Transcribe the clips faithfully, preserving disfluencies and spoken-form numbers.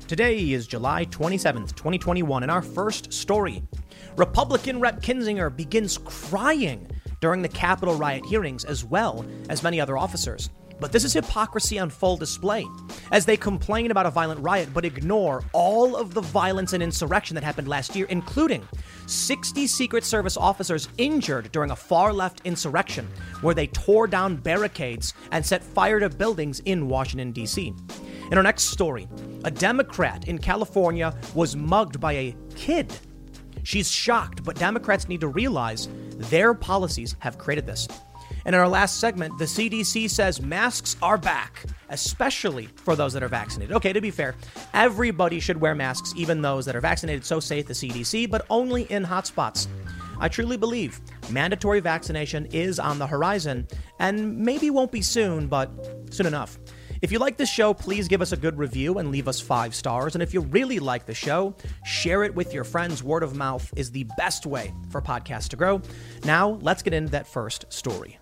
Today is July twenty-seventh, twenty twenty-one, and our first story. Republican Rep Kinzinger begins crying during the Capitol riot hearings, as well as many other officers. But this is hypocrisy on full display, as they complain about a violent riot but ignore all of the violence and insurrection that happened last year, including sixty Secret Service officers injured during a far-left insurrection where they tore down barricades and set fire to buildings in Washington, D C. In our next story, a Democrat in California was mugged by a kid. She's shocked, but Democrats need to realize their policies have created this. And in our last segment, the C D C says masks are back, especially for those that are vaccinated. Okay, to be fair, everybody should wear masks, even those that are vaccinated, so say the C D C, but only in hotspots. I truly believe mandatory vaccination is on the horizon, and maybe won't be soon, but soon enough. If you like this show, please give us a good review and leave us five stars. And if you really like the show, share it with your friends. Word of mouth is the best way for podcasts to grow. Now, let's get into that first story.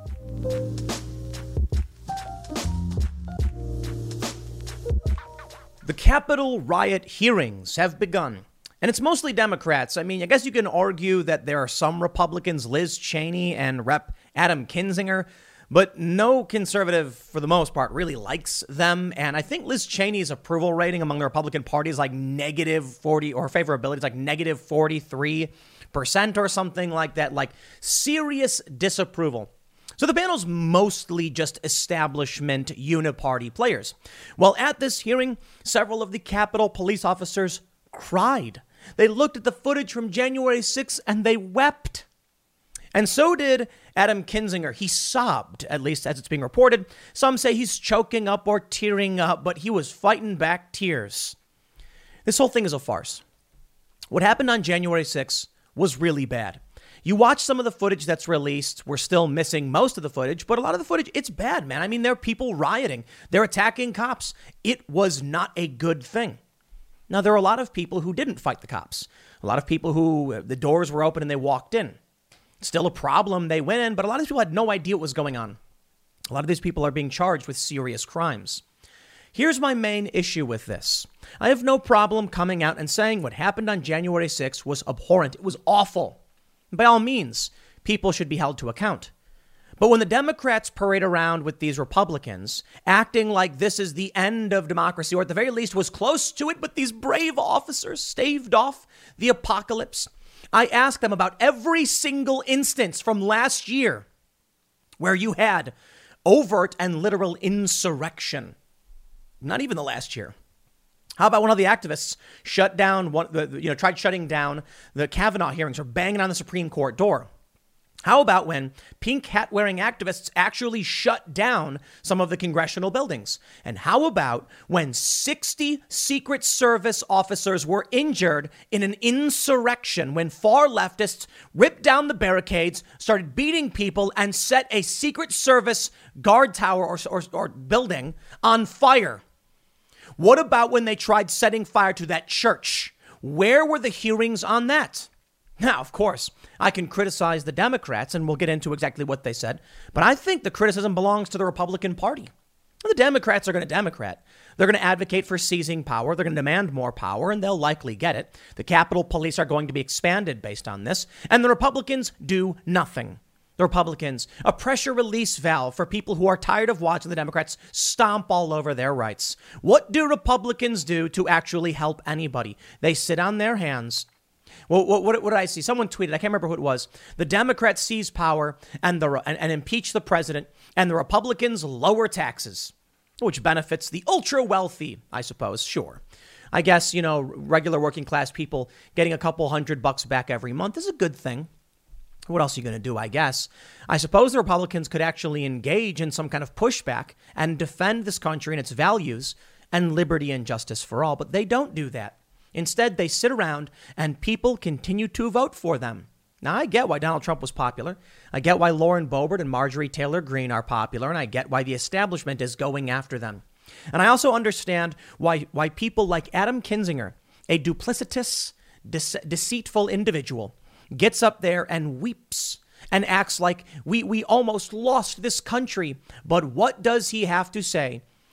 The Capitol riot hearings have begun, and it's mostly Democrats. I mean, I guess you can argue that there are some Republicans, Liz Cheney and Rep Adam Kinzinger, but no conservative, for the most part, really likes them. And I think Liz Cheney's approval rating among the Republican Party is like negative forty, or favorability is like negative forty-three percent or something like that, like serious disapproval. So the panel's mostly just establishment uniparty players. Well, at this hearing, several of the Capitol police officers cried. They looked at the footage from January sixth and they wept. And so did Adam Kinzinger. He sobbed, at least as it's being reported. Some say he's choking up or tearing up, but he was fighting back tears. This whole thing is a farce. What happened on January sixth was really bad. You watch some of the footage that's released. We're still missing most of the footage, but a lot of the footage, it's bad, man. I mean, there are people rioting. They're attacking cops. It was not a good thing. Now, there are a lot of people who didn't fight the cops. A lot of people who the doors were open and they walked in. Still a problem. They went in, but a lot of people had no idea what was going on. A lot of these people are being charged with serious crimes. Here's my main issue with this. I have no problem coming out and saying what happened on January sixth was abhorrent. It was awful. By all means, people should be held to account. But when the Democrats parade around with these Republicans, acting like this is the end of democracy, or at the very least was close to it, but these brave officers staved off the apocalypse, I ask them about every single instance from last year where you had overt and literal insurrection. Not even the last year. How about one of the activists shut down, one, the, you know, tried shutting down the Kavanaugh hearings or banging on the Supreme Court door? How about when pink hat wearing activists actually shut down some of the congressional buildings? And how about when sixty Secret Service officers were injured in an insurrection, when far leftists ripped down the barricades, started beating people, and set a Secret Service guard tower or, or, or building on fire? What about when they tried setting fire to that church? Where were the hearings on that? Now, of course, I can criticize the Democrats, and we'll get into exactly what they said, but I think the criticism belongs to the Republican Party. The Democrats are going to Democrat. They're going to advocate for seizing power. They're going to demand more power, and they'll likely get it. The Capitol Police are going to be expanded based on this, and the Republicans do nothing. The Republicans, a pressure release valve for people who are tired of watching the Democrats stomp all over their rights. What do Republicans do to actually help anybody? They sit on their hands. Well, what, what, what did I see? Someone tweeted, I can't remember who it was. The Democrats seize power and, the, and, and impeach the president, and the Republicans lower taxes, which benefits the ultra wealthy, I suppose. Sure. I guess, you know, regular working class people getting a couple hundred bucks back every month is a good thing. What else are you going to do, I guess? I suppose the Republicans could actually engage in some kind of pushback and defend this country and its values and liberty and justice for all. But they don't do that. Instead, they sit around and people continue to vote for them. Now, I get why Donald Trump was popular. I get why Lauren Boebert and Marjorie Taylor Greene are popular. And I get why the establishment is going after them. And I also understand why, why people like Adam Kinzinger, a duplicitous, dece- deceitful individual, gets up there and weeps and acts like we, we almost lost this country. But what does he have to say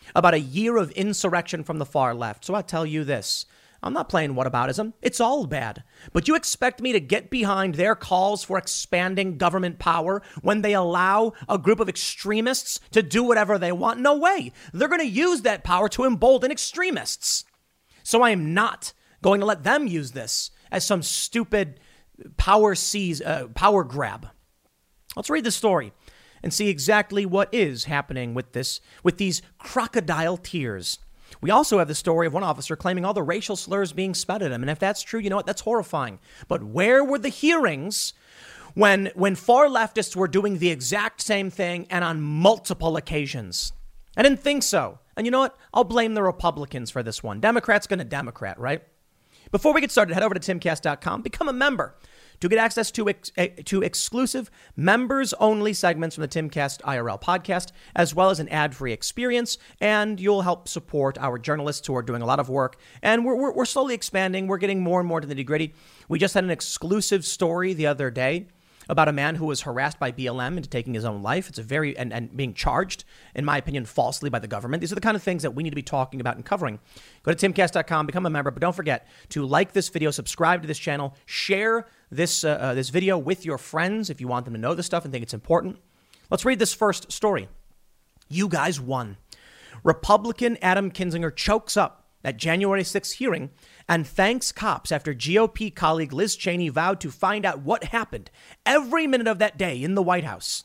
about a year of insurrection from the far left. So I tell you this. I'm not playing whataboutism. It's all bad. But you expect me to get behind their calls for expanding government power when they allow a group of extremists to do whatever they want? No way. They're going to use that power to embolden extremists. So I am not going to let them use this as some stupid power seize, uh, power grab. Let's read the story and see exactly what is happening with this, with these crocodile tears. We also have the story of one officer claiming all the racial slurs being spat at him. And if that's true, you know what? That's horrifying. But where were the hearings when when far leftists were doing the exact same thing and on multiple occasions? I didn't think so. And you know what? I'll blame the Republicans for this one. Democrats gonna Democrat, right? Before we get started, head over to timcast dot com. Become a member to get access to ex- to exclusive members-only segments from the Timcast I R L podcast, as well as an ad-free experience, and you'll help support our journalists who are doing a lot of work. And we're, we're, we're slowly expanding. We're getting more and more to the nitty-gritty. We just had an exclusive story the other day about a man who was harassed by B L M into taking his own life. It's a very, and, and being charged, in my opinion, falsely by the government. These are the kind of things that we need to be talking about and covering. Go to timcast dot com, become a member, but don't forget to like this video, subscribe to this channel, share this, uh, uh, this video with your friends if you want them to know this stuff and think it's important. Let's read this first story. You guys won. Republican Adam Kinzinger chokes up at January sixth hearing and thanks cops after G O P colleague Liz Cheney vowed to find out what happened every minute of that day in the White House.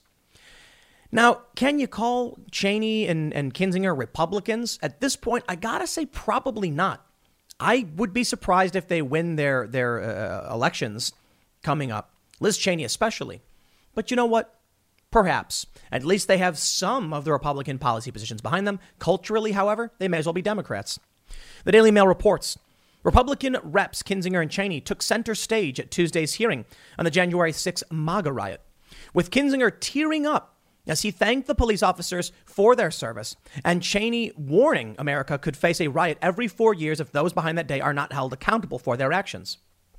Now, can you call Cheney and, and Kinzinger Republicans? At this point, I gotta say probably not. I would be surprised if they win their, their uh, elections coming up, Liz Cheney especially. But you know what? Perhaps. At least they have some of the Republican policy positions behind them. Culturally, however, they may as well be Democrats. The Daily Mail reports Republican reps Kinzinger and Cheney took center stage at Tuesday's hearing on the January sixth MAGA riot, with Kinzinger tearing up as he thanked the police officers for their service and Cheney warning America could face a riot every four years if those behind that day are not held accountable for their actions.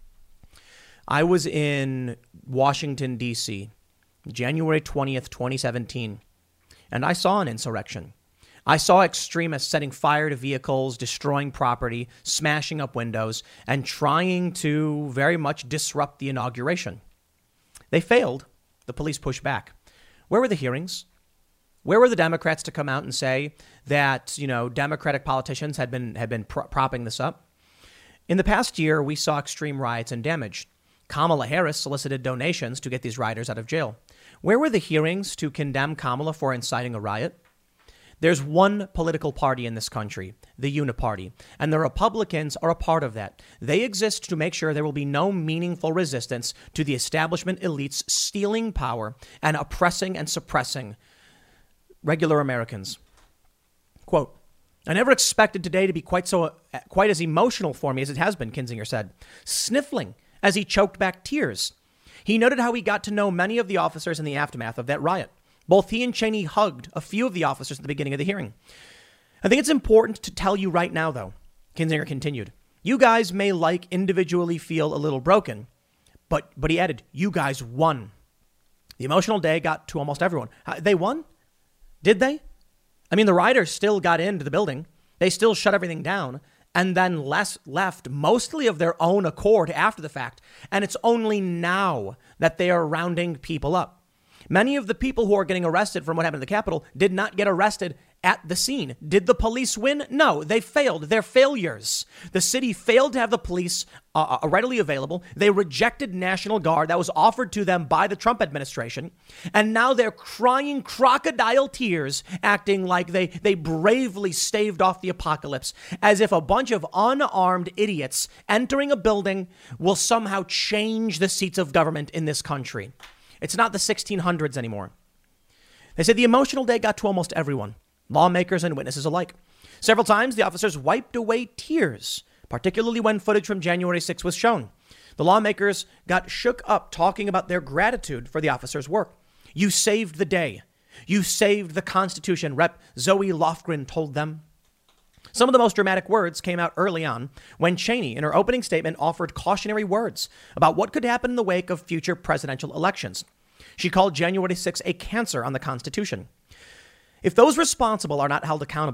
I was in Washington, D C, January twentieth, twenty seventeen, and I saw an insurrection. I saw extremists setting fire to vehicles, destroying property, smashing up windows, and trying to very much disrupt the inauguration. They failed. The police pushed back. Where were the hearings? Where were the Democrats to come out and say that, you know, Democratic politicians had been had been pro- propping this up? In the past year, we saw extreme riots and damage. Kamala Harris solicited donations to get these rioters out of jail. Where were the hearings to condemn Kamala for inciting a riot? There's one political party in this country, the Uniparty, and the Republicans are a part of that. They exist to make sure there will be no meaningful resistance to the establishment elites stealing power and oppressing and suppressing regular Americans. Quote, I never expected today to be quite so, quite as emotional for me as it has been, Kinzinger said, sniffling as he choked back tears. He noted how he got to know many of the officers in the aftermath of that riot. Both he and Cheney hugged a few of the officers at the beginning of the hearing. I think it's important to tell you right now, though, Kinzinger continued, you guys may like individually feel a little broken, but but he added, you guys won. The emotional day got to almost everyone. They won? Did they? I mean, the rioters still got into the building. They still shut everything down and then less left mostly of their own accord after the fact. And it's only now that they are rounding people up. Many of the people who are getting arrested from what happened at the Capitol did not get arrested at the scene. Did the police win? No, they failed. They're failures. The city failed to have the police uh, readily available. They rejected National Guard that was offered to them by the Trump administration. And now they're crying crocodile tears, acting like they, they bravely staved off the apocalypse, as if a bunch of unarmed idiots entering a building will somehow change the seats of government in this country. It's not the sixteen hundreds anymore. They said the emotional day got to almost everyone, lawmakers and witnesses alike. Several times, the officers wiped away tears, particularly when footage from January sixth was shown. The lawmakers got shook up talking about their gratitude for the officers' work. You saved the day. You saved the Constitution, Rep Zoe Lofgren told them. Some of the most dramatic words came out early on when Cheney, in her opening statement, offered cautionary words about what could happen in the wake of future presidential elections. She called January sixth a cancer on the Constitution. If those responsible are not held accountable,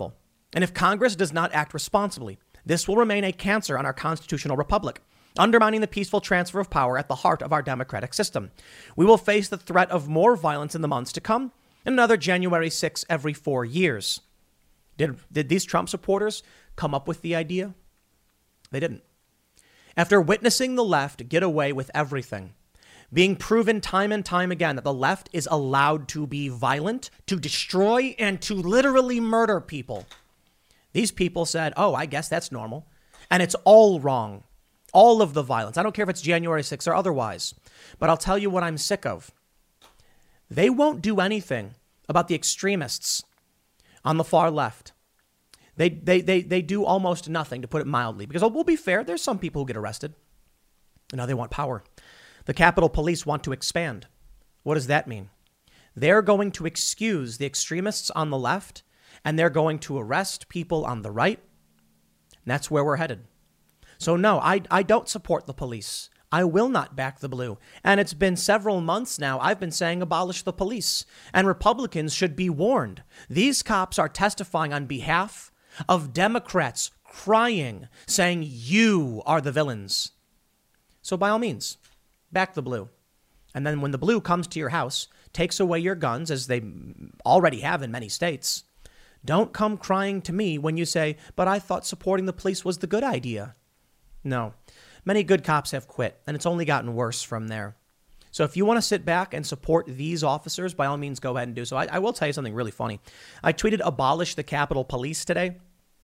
And if Congress does not act responsibly, this will remain a cancer on our constitutional republic, undermining the peaceful transfer of power at the heart of our democratic system. We will face the threat of more violence in the months to come, and another January sixth every four years. Did, did these Trump supporters come up with the idea? They didn't. After witnessing the left get away with everything, being proven time and time again that the left is allowed to be violent, to destroy, and to literally murder people, these people said, oh, I guess that's normal. And it's all wrong. All of the violence. I don't care if it's January sixth or otherwise. But I'll tell you what I'm sick of. They won't do anything about the extremists on the far left. They, they, they, they do almost nothing, to put it mildly, because we'll be fair. There's some people who get arrested. And now they want power. The Capitol Police want to expand. What does that mean? They're going to excuse the extremists on the left, and they're going to arrest people on the right. And that's where we're headed. So no, I, I don't support the police. I will not back the blue. And it's been several months now. I've been saying abolish the police. And Republicans should be warned. These cops are testifying on behalf of Democrats, crying, saying you are the villains. So by all means, back the blue. And then when the blue comes to your house, takes away your guns, as they already have in many states, don't come crying to me when you say, but I thought supporting the police was the good idea. No, many good cops have quit, and it's only gotten worse from there. So if you want to sit back and support these officers, by all means, go ahead and do so. I, I will tell you something really funny. I tweeted abolish the Capitol Police today.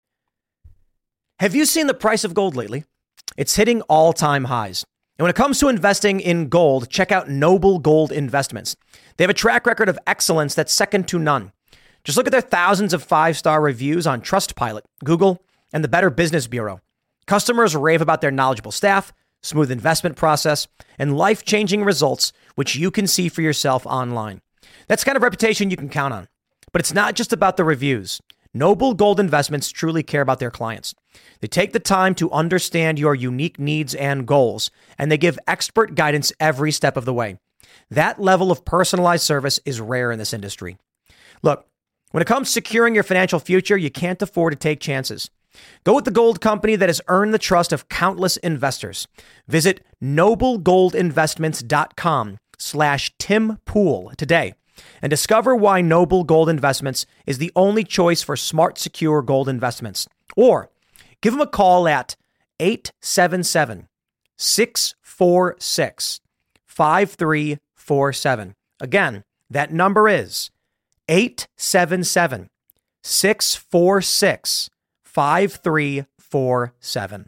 Have you seen the price of gold lately? It's hitting all-time highs. And when it comes to investing in gold, check out Noble Gold Investments. They have a track record of excellence that's second to none. Just look at their thousands of five-star reviews on Trustpilot, Google, and the Better Business Bureau. Customers rave about their knowledgeable staff, smooth investment process, and life-changing results, which you can see for yourself online. That's the kind of reputation you can count on. But it's not just about the reviews. Noble Gold Investments truly care about their clients. They take the time to understand your unique needs and goals, and they give expert guidance every step of the way. That level of personalized service is rare in this industry. Look, when it comes to securing your financial future, you can't afford to take chances. Go with the gold company that has earned the trust of countless investors. Visit noblegoldinvestments.com slash Tim Pool today and discover why Noble Gold Investments is the only choice for smart, secure gold investments. Or give them a call at eight seven seven, six four six, five three four seven. Again, that number is eight seven seven, six four six, five three four seven.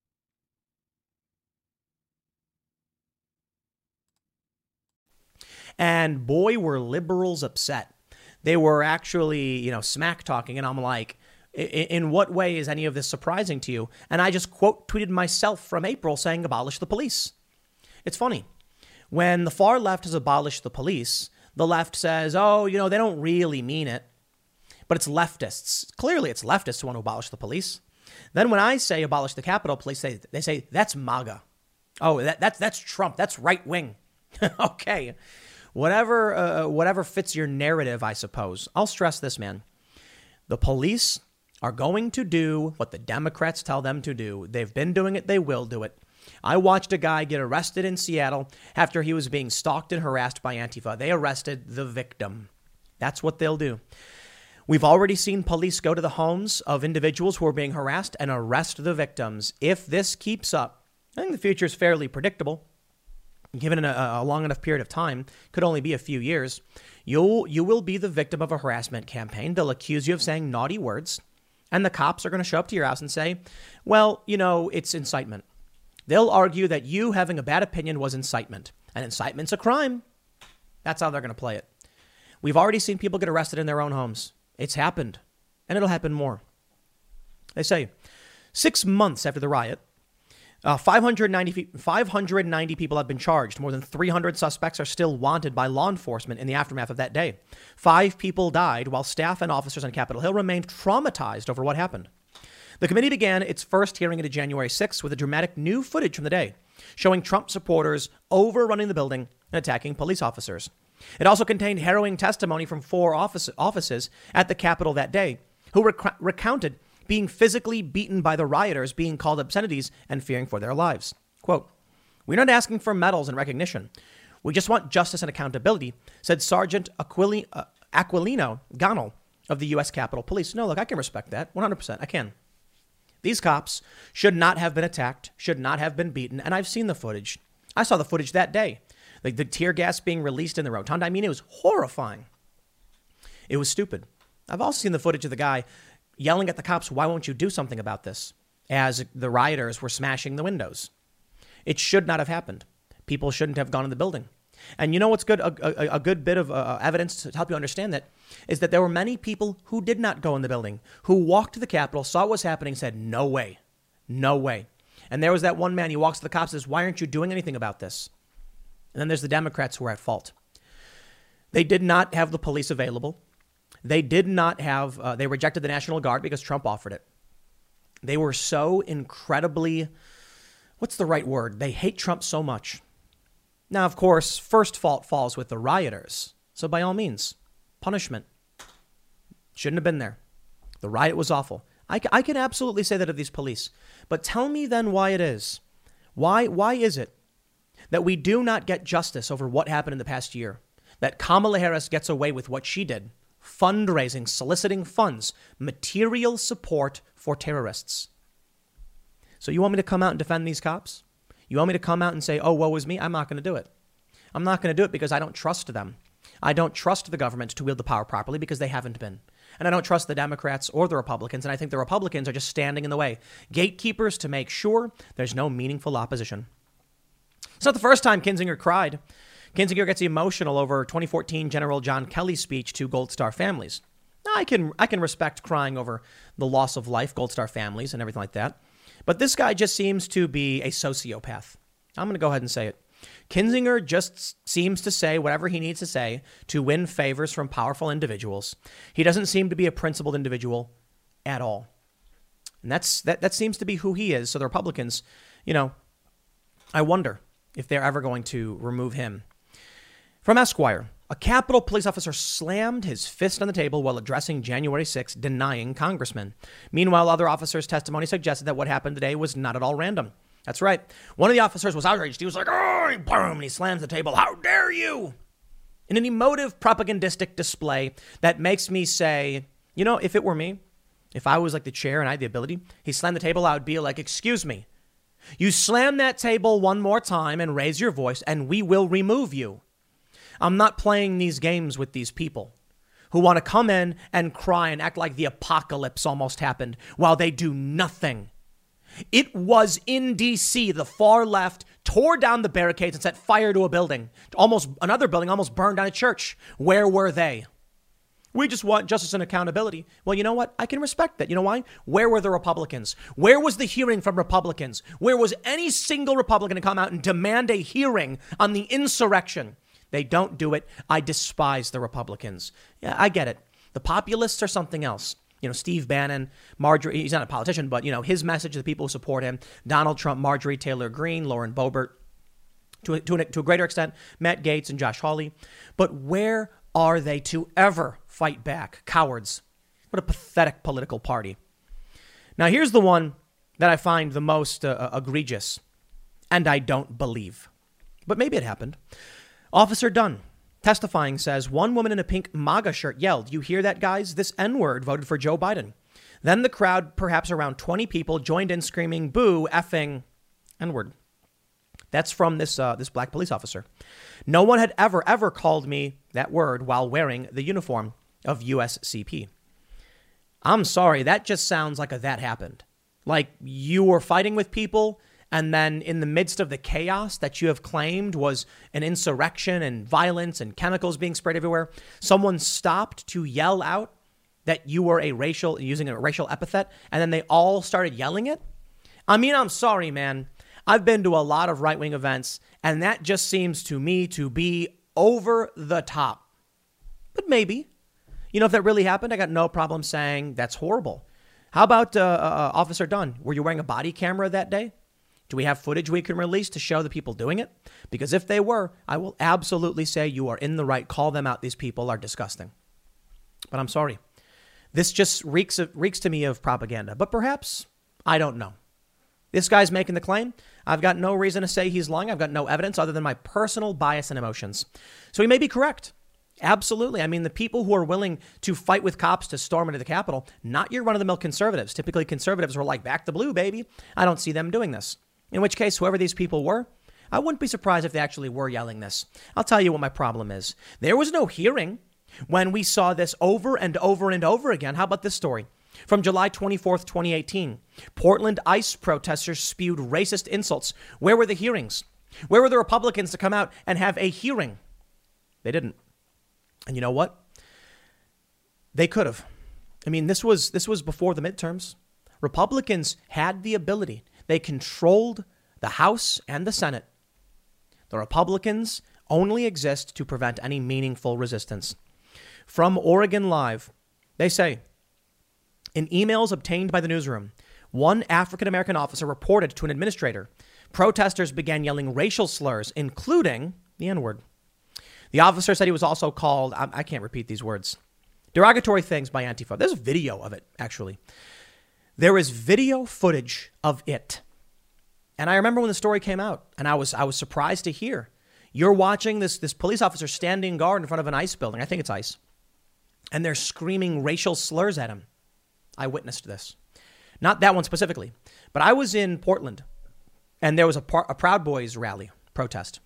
And boy, were liberals upset. They were actually, you know, smack talking. And I'm like, in what way is any of this surprising to you? And I just quote tweeted myself from April saying abolish the police. It's funny. When the far left has abolished the police, the left says, oh, you know, they don't really mean it. But it's leftists. Clearly, it's leftists who want to abolish the police. Then when I say abolish the Capitol Police, they, they say that's MAGA. Oh, that, that's that's Trump. That's right wing. Okay. Whatever, uh, whatever fits your narrative, I suppose. I'll stress this, man. The police are going to do what the Democrats tell them to do. They've been doing it. They will do it. I watched a guy get arrested in Seattle after he was being stalked and harassed by Antifa. They arrested the victim. That's what they'll do. We've already seen police go to the homes of individuals who are being harassed and arrest the victims. If this keeps up, I think the future is fairly predictable. Given a, a long enough period of time, could only be a few years, you'll, you will be the victim of a harassment campaign. They'll accuse you of saying naughty words, and the cops are going to show up to your house and say, well, you know, it's incitement. They'll argue that you having a bad opinion was incitement, and incitement's a crime. That's how they're going to play it. We've already seen people get arrested in their own homes. It's happened, and it'll happen more. They say six months after the riot, uh, five hundred ninety, five hundred ninety people have been charged. More than three hundred suspects are still wanted by law enforcement in the aftermath of that day. Five people died while staff and officers on Capitol Hill remained traumatized over what happened. The committee began its first hearing into January sixth with a dramatic new footage from the day, showing Trump supporters overrunning the building and attacking police officers. It also contained harrowing testimony from four office, offices at the Capitol that day, who rec- recounted being physically beaten by the rioters, being called obscenities, and fearing for their lives. Quote, "We're not asking for medals and recognition. We just want justice and accountability," said Sergeant Aquili- uh, Aquilino Gonal of the U S Capitol Police. No, look, I can respect that. one hundred percent. I can. These cops should not have been attacked, should not have been beaten. And I've seen the footage. I saw the footage that day. Like the tear gas being released in the rotunda. I mean, it was horrifying. It was stupid. I've also seen the footage of the guy yelling at the cops, "Why won't you do something about this?" as the rioters were smashing the windows. It should not have happened. People shouldn't have gone in the building. And you know what's good? A, a, a good bit of uh, evidence to help you understand that is that there were many people who did not go in the building, who walked to the Capitol, saw what was happening, said, "No way, no way." And there was that one man, he walks to the cops and says, "Why aren't you doing anything about this?" And then there's the Democrats who are at fault. They did not have the police available. They did not have, uh, they rejected the National Guard because Trump offered it. They were so incredibly, what's the right word? They hate Trump so much. Now, of course, first fault falls with the rioters. So by all means, punishment. Shouldn't have been there. The riot was awful. I, I can absolutely say that of these police. But tell me then why it is. Why, why is it that we do not get justice over what happened in the past year? That Kamala Harris gets away with what she did. Fundraising, soliciting funds, material support for terrorists. So you want me to come out and defend these cops? You want me to come out and say, "Oh, woe is me"? I'm not going to do it. I'm not going to do it because I don't trust them. I don't trust the government to wield the power properly because they haven't been. And I don't trust the Democrats or the Republicans. And I think the Republicans are just standing in the way. Gatekeepers to make sure there's no meaningful opposition. It's not the first time Kinzinger cried. Kinzinger gets emotional over twenty fourteen General John Kelly's speech to Gold Star families. Now, I can I can respect crying over the loss of life, Gold Star families and everything like that. But this guy just seems to be a sociopath. I'm going to go ahead and say it. Kinzinger just seems to say whatever he needs to say to win favors from powerful individuals. He doesn't seem to be a principled individual at all. And that's that, that seems to be who he is. So the Republicans, you know, I wonder if they're ever going to remove him. From Esquire, a Capitol police officer slammed his fist on the table while addressing January sixth, denying congressmen. Meanwhile, other officers' testimony suggested that what happened today was not at all random. That's right. One of the officers was outraged. He was like, "Oh," boom, and he slams the table. "How dare you?" In an emotive propagandistic display that makes me say, you know, if it were me, if I was like the chair and I had the ability, he slammed the table, I would be like, "Excuse me. You slam that table one more time and raise your voice and we will remove you." I'm not playing these games with these people who want to come in and cry and act like the apocalypse almost happened while they do nothing. It was in D C, the far left tore down the barricades and set fire to a building. Almost another building almost burned down a church. Where were they? We just want justice and accountability. Well, you know what? I can respect that. You know why? Where were the Republicans? Where was the hearing from Republicans? Where was any single Republican to come out and demand a hearing on the insurrection? They don't do it. I despise the Republicans. Yeah, I get it. The populists are something else. You know, Steve Bannon, Marjorie, he's not a politician, but, you know, his message to the people who support him, Donald Trump, Marjorie Taylor Greene, Lauren Boebert, to a, to, a, to a greater extent, Matt Gaetz and Josh Hawley. But where are they to ever fight back? Cowards. What a pathetic political party. Now, here's the one that I find the most uh, egregious, and I don't believe. But maybe it happened. Officer Dunn, testifying, says one woman in a pink MAGA shirt yelled, "You hear that, guys? This N-word voted for Joe Biden." Then the crowd, perhaps around twenty people, joined in screaming, "Boo, effing N-word." That's from this uh, this black police officer. No one had ever, ever called me that word while wearing the uniform of U S C P. I'm sorry, that just sounds like a that happened. Like you were fighting with people, and then in the midst of the chaos that you have claimed was an insurrection and violence and chemicals being sprayed everywhere, someone stopped to yell out that you were a racial, using a racial epithet, and then they all started yelling it? I mean, I'm sorry, man. I've been to a lot of right-wing events, and that just seems to me to be over the top. But maybe. You know, if that really happened, I got no problem saying that's horrible. How about uh, uh, Officer Dunn? Were you wearing a body camera that day? Do we have footage we can release to show the people doing it? Because if they were, I will absolutely say you are in the right. Call them out. These people are disgusting. But I'm sorry. This just reeks of, reeks to me of propaganda, but perhaps, I don't know. This guy's making the claim. I've got no reason to say he's lying. I've got no evidence other than my personal bias and emotions. So he may be correct. Absolutely. I mean, the people who are willing to fight with cops to storm into the Capitol, not your run-of-the-mill conservatives. Typically, conservatives were like, back the blue, baby. I don't see them doing this. In which case, whoever these people were, I wouldn't be surprised if they actually were yelling this. I'll tell you what my problem is. There was no hearing when we saw this over and over and over again. How about this story? From July twenty-fourth, twenty eighteen, Portland ICE protesters spewed racist insults. Where were the hearings? Where were the Republicans to come out and have a hearing? They didn't. And you know what? They could have. I mean, this was this was before the midterms. Republicans had the ability. They controlled the House and the Senate. The Republicans only exist to prevent any meaningful resistance. From Oregon Live, they say, in emails obtained by the newsroom, one African-American officer reported to an administrator, protesters began yelling racial slurs, including the N-word. The officer said he was also called, I, I can't repeat these words, derogatory things by Antifa. There's video of it, actually. There is video footage of it. And I remember when the story came out, and I was I was surprised to hear. You're watching this, this police officer standing guard in front of an ICE building. I think it's ICE. And they're screaming racial slurs at him. I witnessed this. Not that one specifically, but I was in Portland, and there was a, a Proud Boys rally, protest.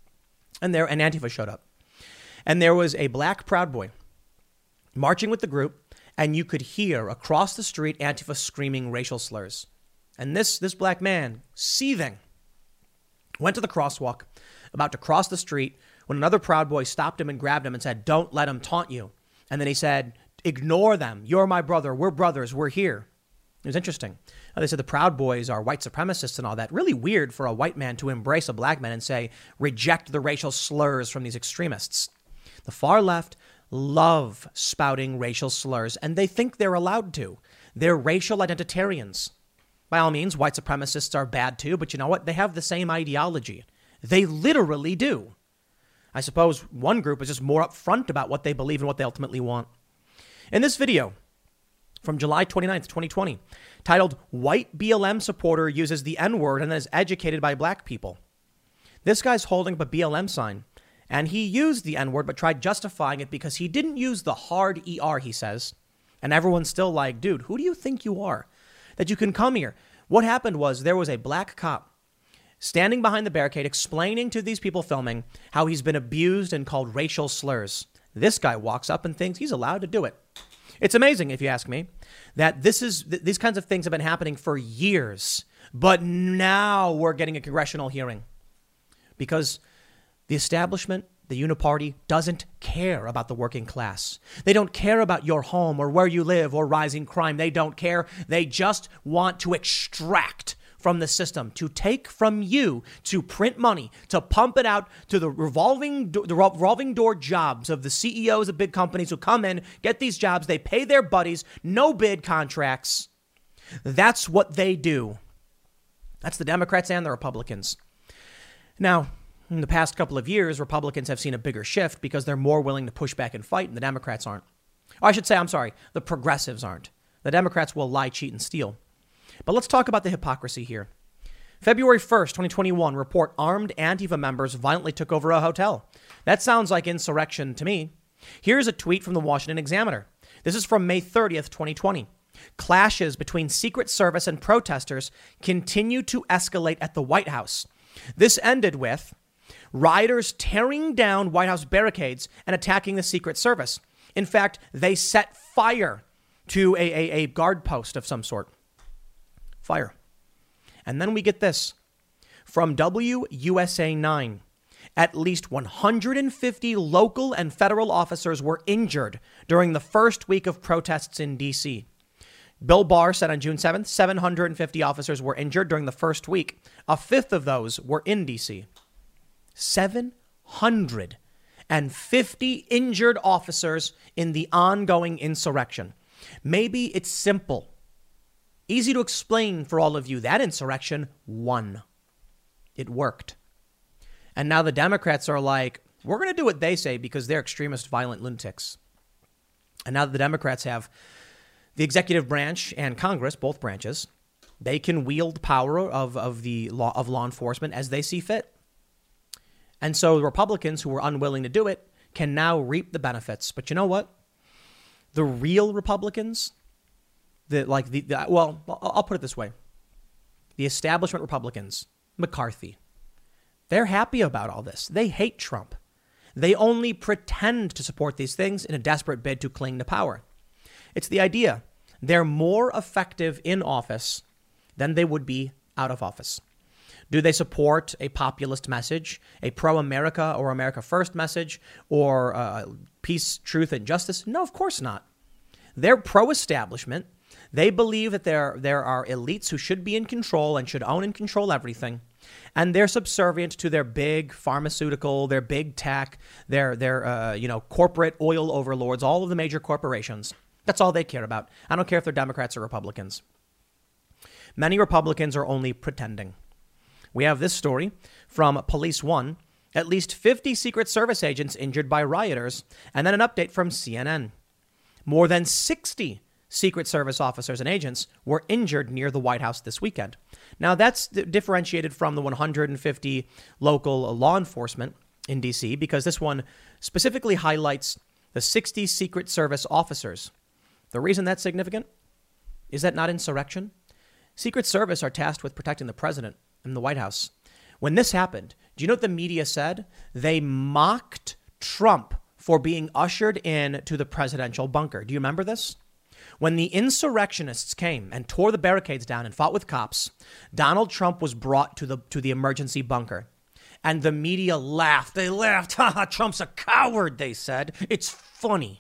And there, and Antifa showed up. And there was a black Proud Boy marching with the group, and you could hear across the street Antifa screaming racial slurs. And this this black man, seething, went to the crosswalk, about to cross the street, when another Proud Boy stopped him and grabbed him and said, "Don't let him taunt you." And then he said, "Ignore them. You're my brother. We're brothers. We're here." It was interesting. Now, they said the Proud Boys are white supremacists and all that. Really weird for a white man to embrace a black man and say, reject the racial slurs from these extremists. The far left love spouting racial slurs, and they think they're allowed to. They're racial identitarians. By all means, white supremacists are bad too, but you know what? They have the same ideology. They literally do. I suppose one group is just more upfront about what they believe and what they ultimately want. In this video from July twenty-ninth, twenty twenty, titled "White B L M Supporter Uses the N-Word and is Educated by Black People," this guy's holding up a B L M sign, and he used the N-word but tried justifying it because he didn't use the hard E R, he says. And everyone's still like, dude, who do you think you are? That you can come here. What happened was there was a black cop standing behind the barricade explaining to these people filming how he's been abused and called racial slurs. This guy walks up and thinks he's allowed to do it. It's amazing, if you ask me, that this is th- these kinds of things have been happening for years, but now we're getting a congressional hearing because the establishment, the uniparty, doesn't care about the working class. They don't care about your home or where you live or rising crime. They don't care. They just want to extract from the system, to take from you, to print money, to pump it out to the revolving do- the revolving door jobs of the C E Os of big companies who come in, get these jobs, they pay their buddies, no bid contracts. That's what they do. That's the Democrats and the Republicans. Now, in the past couple of years, Republicans have seen a bigger shift because they're more willing to push back and fight, and the Democrats aren't. Or I should say, I'm sorry, the progressives aren't. The Democrats will lie, cheat, and steal. But let's talk about the hypocrisy here. February first, twenty twenty-one, report armed Antifa members violently took over a hotel. That sounds like insurrection to me. Here's a tweet from the Washington Examiner. This is from May thirtieth, twenty twenty. Clashes between Secret Service and protesters continue to escalate at the White House. This ended with rioters tearing down White House barricades and attacking the Secret Service. In fact, they set fire to a, a, a guard post of some sort. Fire. And then we get this from W U S A nine. At least one hundred fifty local and federal officers were injured during the first week of protests in D C. Bill Barr said on June seventh, seven hundred fifty officers were injured during the first week. A fifth of those were in D C. seven hundred fifty injured officers in the ongoing insurrection. Maybe it's simple. Easy to explain for all of you. That insurrection won. It worked. And now the Democrats are like, we're going to do what they say because they're extremist, violent lunatics. And now that the Democrats have The executive branch and Congress, both branches, they can wield power of, of the law of law enforcement as they see fit. And so the Republicans who were unwilling to do it can now reap the benefits. But you know what? The real Republicans, the like the, the well, I'll put it this way. The establishment Republicans, McCarthy, they're happy about all this. They hate Trump. They only pretend to support these things in a desperate bid to cling to power. It's the idea. They're more effective in office than they would be out of office. Do they support a populist message, a pro-America or America First message, or uh, peace, truth, and justice? No, of course not. They're pro-establishment. They believe that there, there are elites who should be in control and should own and control everything. And they're subservient to their big pharmaceutical, their big tech, their, their uh, you know, corporate oil overlords, all of the major corporations. That's all they care about. I don't care if they're Democrats or Republicans. Many Republicans are only pretending. We have this story from Police One. At least fifty Secret Service agents injured by rioters. And then an update from C N N. More than sixty Secret Service officers and agents were injured near the White House this weekend. Now, that's differentiated from the one hundred fifty local law enforcement in D C because this one specifically highlights the sixty Secret Service officers. The reason that's significant is that not insurrection. Secret Service are tasked with protecting the president in the White House. When this happened, do you know what the media said? They mocked Trump for being ushered in to the presidential bunker. Do you remember this? When the insurrectionists came and tore the barricades down and fought with cops, Donald Trump was brought to the to the emergency bunker. And the media laughed. They laughed. Ha ha, Trump's a coward, they said. It's funny.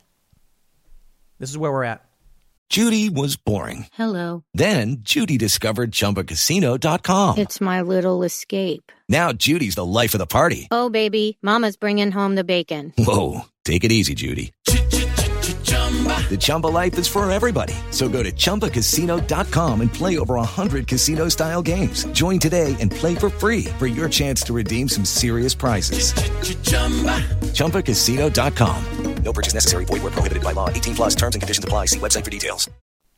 This is where we're at. Judy was boring. Hello. Then Judy discovered Chumba Casino dot com. It's my little escape. Now Judy's the life of the party. Oh, baby, mama's bringing home the bacon. Whoa, take it easy, Judy. The Chumba life is for everybody. So go to Chumba Casino dot com and play over one hundred casino-style games. Join today and play for free for your chance to redeem some serious prizes. Chumba Casino dot com. No purchase necessary. Void where prohibited by law. eighteen plus terms and conditions apply. See website for details.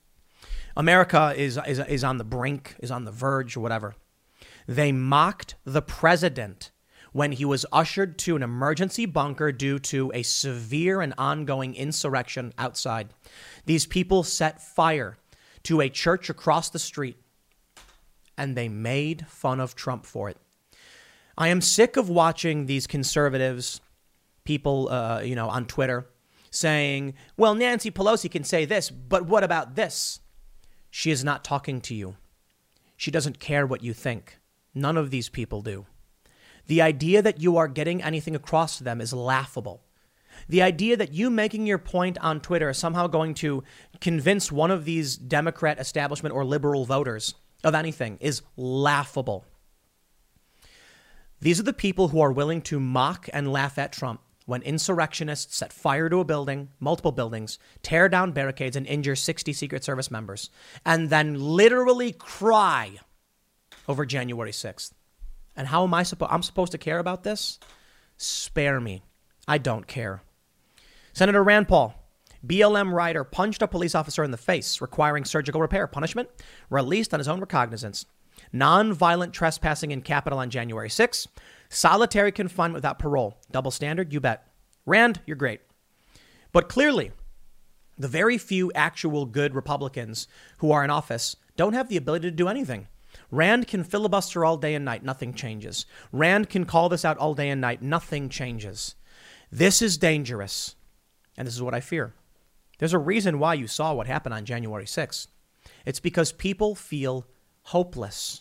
America is, is, is on the brink, is on the verge, or whatever. They mocked the president when he was ushered to an emergency bunker due to a severe and ongoing insurrection outside. These people set fire to a church across the street, and they made fun of Trump for it. I am sick of watching these conservatives, people, uh, you know, on Twitter saying, well, Nancy Pelosi can say this, but what about this? She is not talking to you. She doesn't care what you think. None of these people do. The idea that you are getting anything across to them is laughable. The idea that you making your point on Twitter is somehow going to convince one of these Democrat establishment or liberal voters of anything is laughable. These are the people who are willing to mock and laugh at Trump when insurrectionists set fire to a building, multiple buildings, tear down barricades and injure sixty Secret Service members, and then literally cry over January sixth. And how am I supposed, I'm supposed to care about this? Spare me. I don't care. Senator Rand Paul, B L M rider punched a police officer in the face, requiring surgical repair. Punishment, released on his own recognizance. Non-violent trespassing in Capitol on January sixth. Solitary confinement without parole. Double standard, you bet. Rand, you're great. But clearly, the very few actual good Republicans who are in office don't have the ability to do anything. Rand can filibuster all day and night. Nothing changes. Rand can call this out all day and night. Nothing changes. This is dangerous. And this is what I fear. There's a reason why you saw what happened on January sixth. It's because people feel hopeless.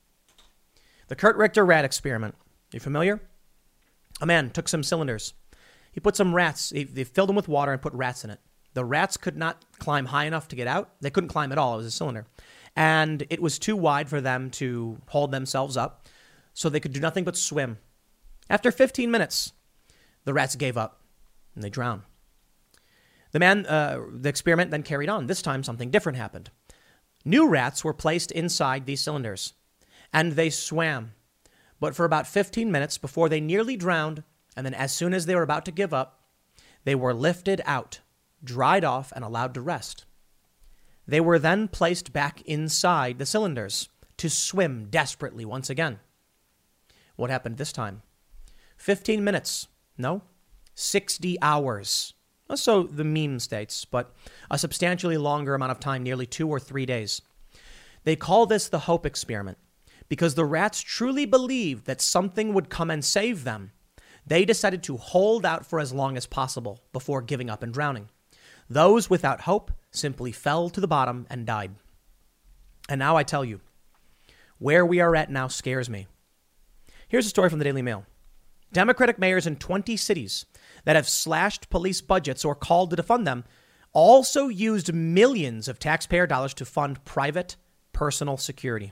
The Kurt Richter rat experiment. You familiar? A man took some cylinders. He put some rats. He, they filled them with water and put rats in it. The rats could not climb high enough to get out. They couldn't climb at all. It was a cylinder. And it was too wide for them to hold themselves up. So they could do nothing but swim. After fifteen minutes, the rats gave up and they drowned. The man, uh, the experiment then carried on. This time something different happened. New rats were placed inside these cylinders and they swam. But for about fifteen minutes before they nearly drowned, and then as soon as they were about to give up, they were lifted out, dried off, and allowed to rest. They were then placed back inside the cylinders to swim desperately once again. What happened this time? fifteen minutes. No, sixty hours. So the meme states, but a substantially longer amount of time, nearly two or three days. They call this the hope experiment because the rats truly believed that something would come and save them. They decided to hold out for as long as possible before giving up and drowning. Those without hope simply fell to the bottom and died. And now I tell you, where we are at now scares me. Here's a story from the Daily Mail. Democratic mayors in twenty cities that have slashed police budgets or called to defund them also used millions of taxpayer dollars to fund private personal security.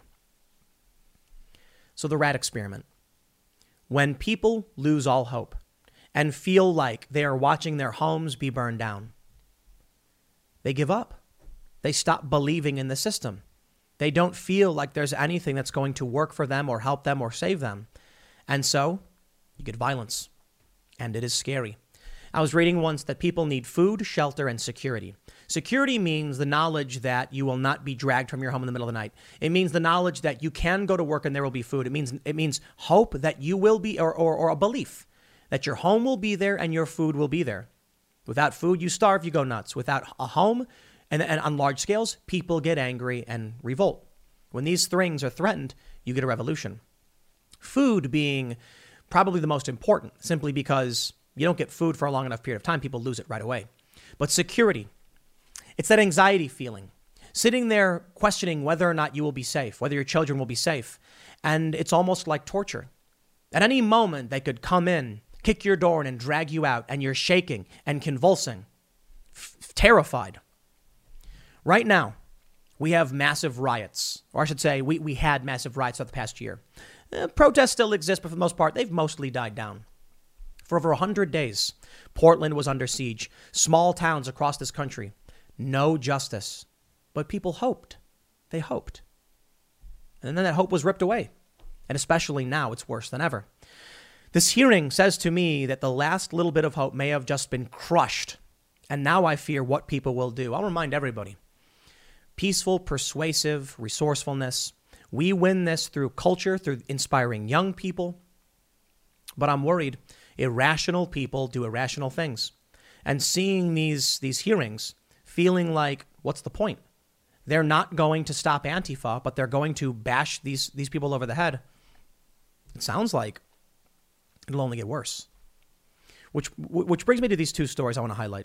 So the rat experiment. When people lose all hope and feel like they are watching their homes be burned down, they give up. They stop believing in the system. They don't feel like there's anything that's going to work for them or help them or save them. And so you get violence. And it is scary. I was reading once that people need food, shelter, and security. Security means the knowledge that you will not be dragged from your home in the middle of the night. It means the knowledge that you can go to work and there will be food. It means it means hope that you will be, or, or, or a belief that your home will be there and your food will be there. Without food, you starve, you go nuts. Without a home, and, and on large scales, people get angry and revolt. When these things are threatened, you get a revolution. Food being probably the most important, simply because you don't get food for a long enough period of time, people lose it right away. But security, it's that anxiety feeling, sitting there questioning whether or not you will be safe, whether your children will be safe. And it's almost like torture. At any moment, they could come in, kick your door in and drag you out, and you're shaking and convulsing, f- terrified. Right now, we have massive riots, or I should say we, we had massive riots over the past year. Uh, protests still exist, but for the most part, they've mostly died down. For over one hundred days, Portland was under siege. Small towns across this country, no justice. But people hoped. They hoped. And then that hope was ripped away. And especially now, it's worse than ever. This hearing says to me that the last little bit of hope may have just been crushed. And now I fear what people will do. I'll remind everybody. Peaceful, persuasive, resourcefulness. We win this through culture, through inspiring young people. But I'm worried irrational people do irrational things. And seeing these, these hearings, feeling like, what's the point? They're not going to stop Antifa, but they're going to bash these, these people over the head. It sounds like it'll only get worse. Which, which brings me to these two stories I want to highlight.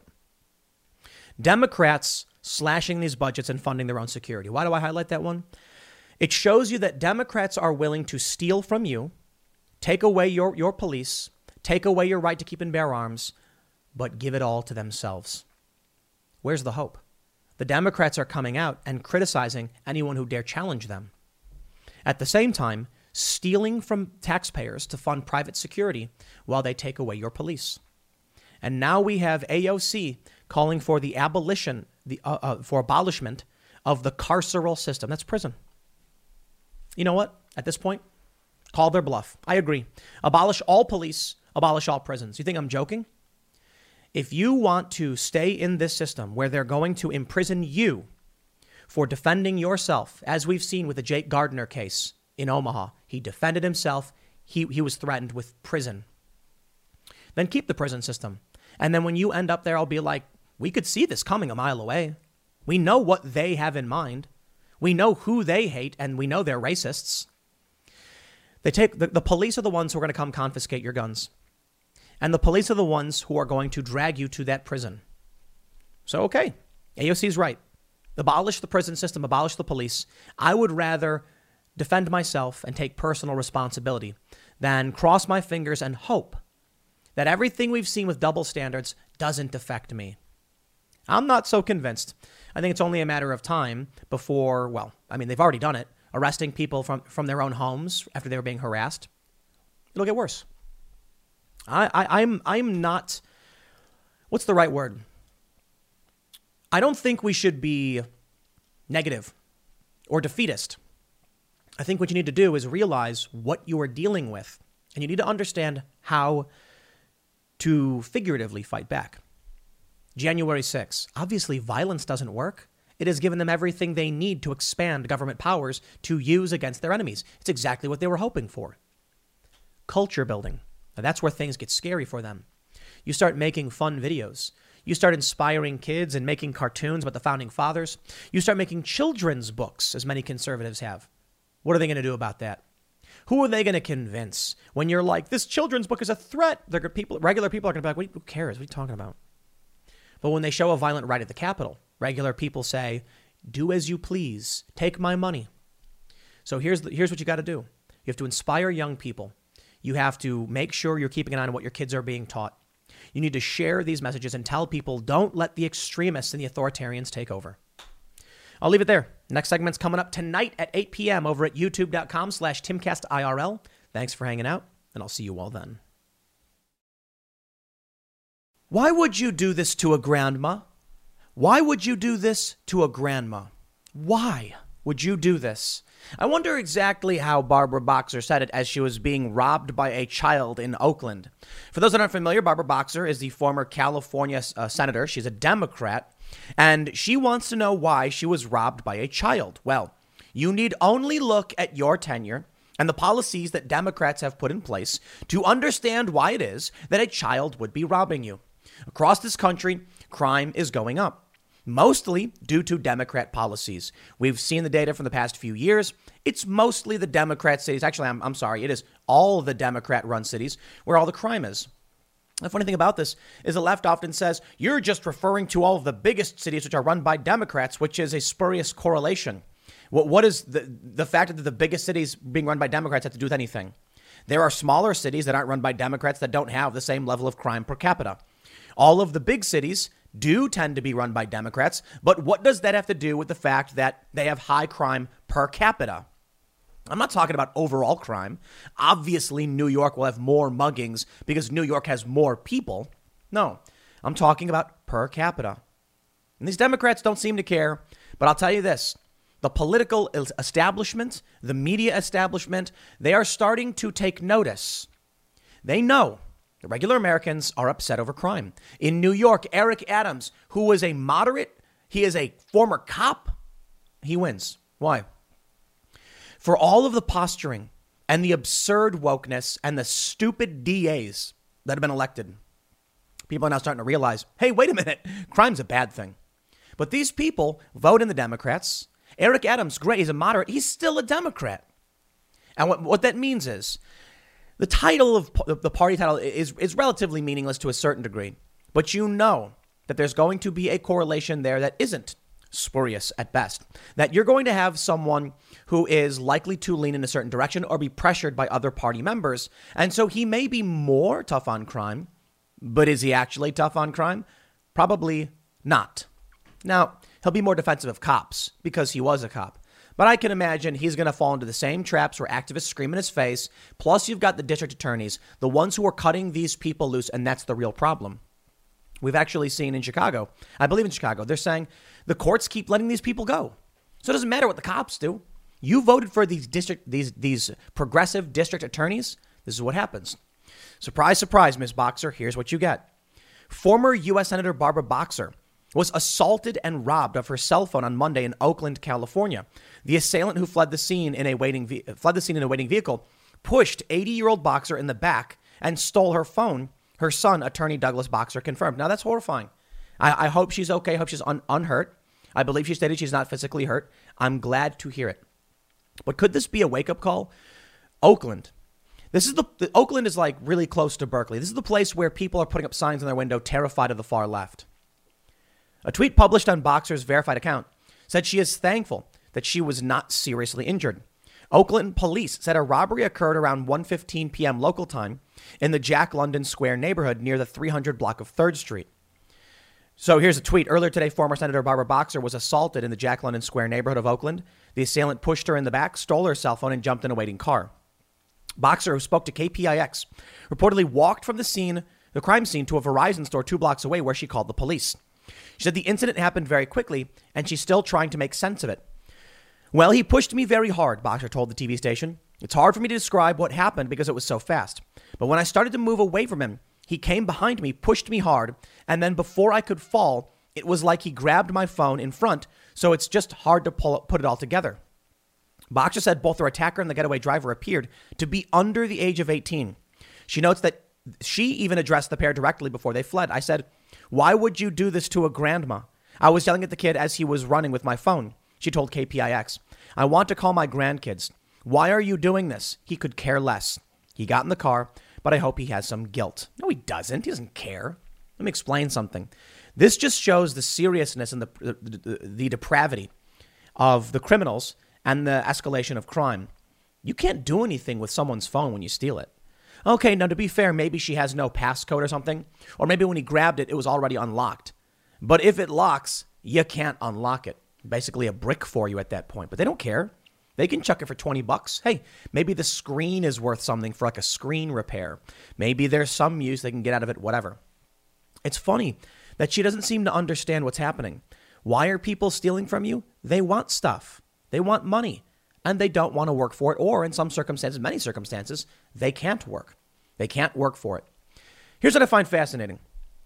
Democrats slashing these budgets and funding their own security. Why do I highlight that one? It shows you that Democrats are willing to steal from you, take away your, your police, take away your right to keep and bear arms, but give it all to themselves. Where's the hope? The Democrats are coming out and criticizing anyone who dare challenge them. At the same time, stealing from taxpayers to fund private security while they take away your police. And now we have A O C calling for the abolition, the uh, uh, for abolishment of the carceral system. That's prison. You know what? At this point, call their bluff. I agree. Abolish all police, abolish all prisons. You think I'm joking? If you want to stay in this system where they're going to imprison you for defending yourself, as we've seen with the Jake Gardner case in Omaha, he defended himself. He, he was threatened with prison. Then keep the prison system. And then when you end up there, I'll be like, we could see this coming a mile away. We know what they have in mind. We know who they hate, and we know they're racists. They take the, the police are the ones who are going to come confiscate your guns. And the police are the ones who are going to drag you to that prison. So, okay, A O C's right. Abolish the prison system, abolish the police. I would rather defend myself and take personal responsibility than cross my fingers and hope that everything we've seen with double standards doesn't affect me. I'm not so convinced. I think it's only a matter of time before, well, I mean, they've already done it, arresting people from, from their own homes after they were being harassed. It'll get worse. I, I, I'm I'm not, what's the right word? I don't think we should be negative or defeatist. I think what you need to do is realize what you are dealing with, and you need to understand how to figuratively fight back. January sixth, obviously violence doesn't work. It has given them everything they need to expand government powers to use against their enemies. It's exactly what they were hoping for. Culture building. Now that's where things get scary for them. You start making fun videos. You start inspiring kids and making cartoons about the founding fathers. You start making children's books, as many conservatives have. What are they going to do about that? Who are they going to convince when you're like, this children's book is a threat? They're people, regular people are going to be like, who cares? What are you talking about? But when they show a violent riot at the Capitol, regular people say, do as you please. Take my money. So here's the, here's what you got to do. You have to inspire young people. You have to make sure you're keeping an eye on what your kids are being taught. You need to share these messages and tell people, don't let the extremists and the authoritarians take over. I'll leave it there. Next segment's coming up tonight at eight p.m. over at youtube.com slash timcastirl. Thanks for hanging out, and I'll see you all then. Why would you do this to a grandma? Why would you do this to a grandma? Why would you do this? I wonder exactly how Barbara Boxer said it as she was being robbed by a child in Oakland. For those that aren't familiar, Barbara Boxer is the former California uh, senator. She's a Democrat, and she wants to know why she was robbed by a child. Well, you need only look at your tenure and the policies that Democrats have put in place to understand why it is that a child would be robbing you. Across this country, crime is going up. Mostly due to Democrat policies. We've seen the data from the past few years. It's mostly the Democrat cities. Actually, I'm, I'm sorry. It is all the Democrat-run cities where all the crime is. The funny thing about this is the left often says, you're just referring to all of the biggest cities which are run by Democrats, which is a spurious correlation. What, what is the, the fact that the biggest cities being run by Democrats have to do with anything? There are smaller cities that aren't run by Democrats that don't have the same level of crime per capita. All of the big cities do tend to be run by Democrats, but what does that have to do with the fact that they have high crime per capita? I'm not talking about overall crime. Obviously, New York will have more muggings because New York has more people. No, I'm talking about per capita. And these Democrats don't seem to care, but I'll tell you this. The political establishment, the media establishment, they are starting to take notice. They know the regular Americans are upset over crime. In New York, Eric Adams, who was a moderate, he is a former cop, he wins. Why? For all of the posturing and the absurd wokeness and the stupid D As that have been elected, people are now starting to realize, hey, wait a minute, crime's a bad thing. But these people vote in the Democrats. Eric Adams, great, he's a moderate, he's still a Democrat. And what, what that means is, the title of the party title is, is relatively meaningless to a certain degree, but you know that there's going to be a correlation there that isn't spurious at best, that you're going to have someone who is likely to lean in a certain direction or be pressured by other party members. And so he may be more tough on crime, but is he actually tough on crime? Probably not. Now, he'll be more defensive of cops because he was a cop. But I can imagine he's going to fall into the same traps where activists scream in his face. Plus, you've got the district attorneys, the ones who are cutting these people loose. And that's the real problem. We've actually seen in Chicago, I believe in Chicago, they're saying the courts keep letting these people go. So it doesn't matter what the cops do. You voted for these district, these, these progressive district attorneys. This is what happens. Surprise, surprise, Miz Boxer. Here's what you get. Former U S Senator Barbara Boxer was assaulted and robbed of her cell phone on Monday in Oakland, California. The assailant, who fled the scene in a waiting ve- fled the scene in a waiting vehicle, pushed eighty-year-old Boxer in the back and stole her phone. Her son, attorney Douglas Boxer, confirmed. Now, that's horrifying. I, I hope she's okay. I hope she's un- unhurt. I believe she stated she's not physically hurt. I'm glad to hear it. But could this be a wake-up call? Oakland. This is the, the Oakland is like really close to Berkeley. This is the place where people are putting up signs on their window, terrified of the far left. A tweet published on Boxer's verified account said she is thankful that she was not seriously injured. Oakland police said a robbery occurred around one fifteen p.m. local time in the Jack London Square neighborhood near the three hundred block of third Street. So here's a tweet. Earlier today, former Senator Barbara Boxer was assaulted in the Jack London Square neighborhood of Oakland. The assailant pushed her in the back, stole her cell phone, and jumped in a waiting car. Boxer, who spoke to K P I X, reportedly walked from the scene, the crime scene, to a Verizon store two blocks away where she called the police. She said the incident happened very quickly, and she's still trying to make sense of it. Well, he pushed me very hard, Boxer told the T V station. It's hard for me to describe what happened because it was so fast. But when I started to move away from him, he came behind me, pushed me hard, and then before I could fall, it was like he grabbed my phone in front, So it's just hard to pull, put it all together. Boxer said both their attacker and the getaway driver appeared to be under the age of eighteen. She notes that she even addressed the pair directly before they fled. I said, "Why would you do this to a grandma?" I was yelling at the kid as he was running with my phone. She told K P I X, "I want to call my grandkids. Why are you doing this?" He could care less. He got in the car, but I hope he has some guilt. No, he doesn't. He doesn't care. Let me explain something. This just shows the seriousness and the, the, the, the depravity of the criminals and the escalation of crime. You can't do anything with someone's phone when you steal it. Okay, now to be fair, maybe she has no passcode or something. Or maybe when he grabbed it, it was already unlocked. But if it locks, you can't unlock it. Basically a brick for you at that point. But they don't care. They can chuck it for twenty bucks. Hey, maybe the screen is worth something for like a screen repair. Maybe there's some use they can get out of it, whatever. It's funny that she doesn't seem to understand what's happening. Why are people stealing from you? They want stuff. They want money. And they don't want to work for it. Or in some circumstances, many circumstances, they can't work. They can't work for it. Here's what I find fascinating.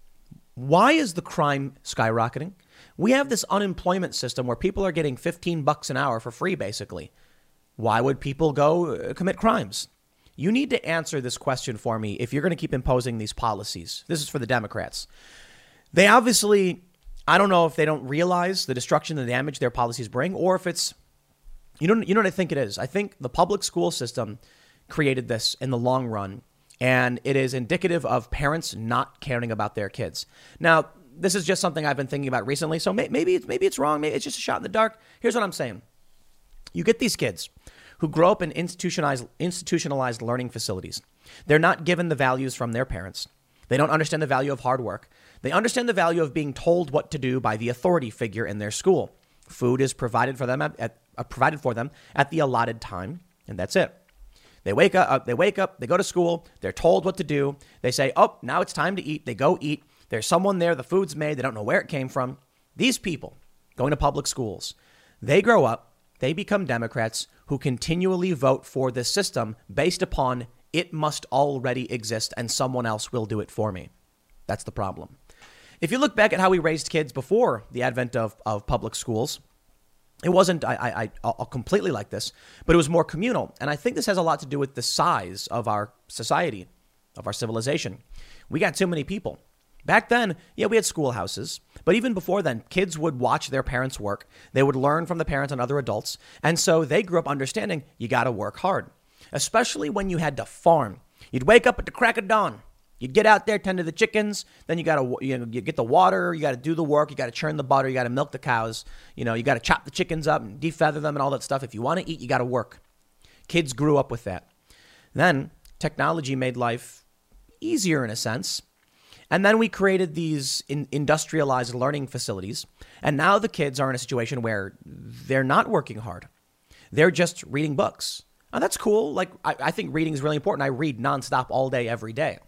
Why is the crime skyrocketing? We have this unemployment system where people are getting fifteen bucks an hour for free, basically. Why would people go commit crimes? You need to answer this question for me if you're going to keep imposing these policies. This is for the Democrats. They obviously, I don't know if they don't realize the destruction and the damage their policies bring, or if it's, you know, you know what I think it is? I think the public school system created this in the long run, and it is indicative of parents not caring about their kids. Now, this is just something I've been thinking about recently, so may, maybe it's maybe it's wrong. Maybe it's just a shot in the dark. Here's what I'm saying. You get these kids who grow up in institutionalized institutionalized learning facilities. They're not given the values from their parents. They don't understand the value of hard work. They understand the value of being told what to do by the authority figure in their school. Food is provided for them at, at uh, provided for them at the allotted time, and that's it. They wake up. Uh, they wake up. They go to school. They're told what to do. They say, "Oh, now it's time to eat." They go eat. There's someone there. The food's made. They don't know where it came from. These people going to public schools, they grow up. They become Democrats who continually vote for this system based upon it must already exist and someone else will do it for me. That's the problem. If you look back at how we raised kids before the advent of, of public schools, it wasn't I, I, I, I'll completely like this, but it was more communal. And I think this has a lot to do with the size of our society, of our civilization. We got too many people. Back then, yeah, we had schoolhouses, but even before then, kids would watch their parents work. They would learn from the parents and other adults. And so they grew up understanding you got to work hard, especially when you had to farm. You'd wake up at the crack of dawn. You'd get out there, tend to the chickens. Then you got to you know, you get the water. You got to do the work. You got to churn the butter. You got to milk the cows. You know, you got to chop the chickens up and defeather them and all that stuff. If you want to eat, you got to work. Kids grew up with that. Then technology made life easier in a sense. And then we created these in industrialized learning facilities. And now the kids are in a situation where they're not working hard. They're just reading books. Oh, that's cool. Like, I, I think reading is really important. I read nonstop all day, every day.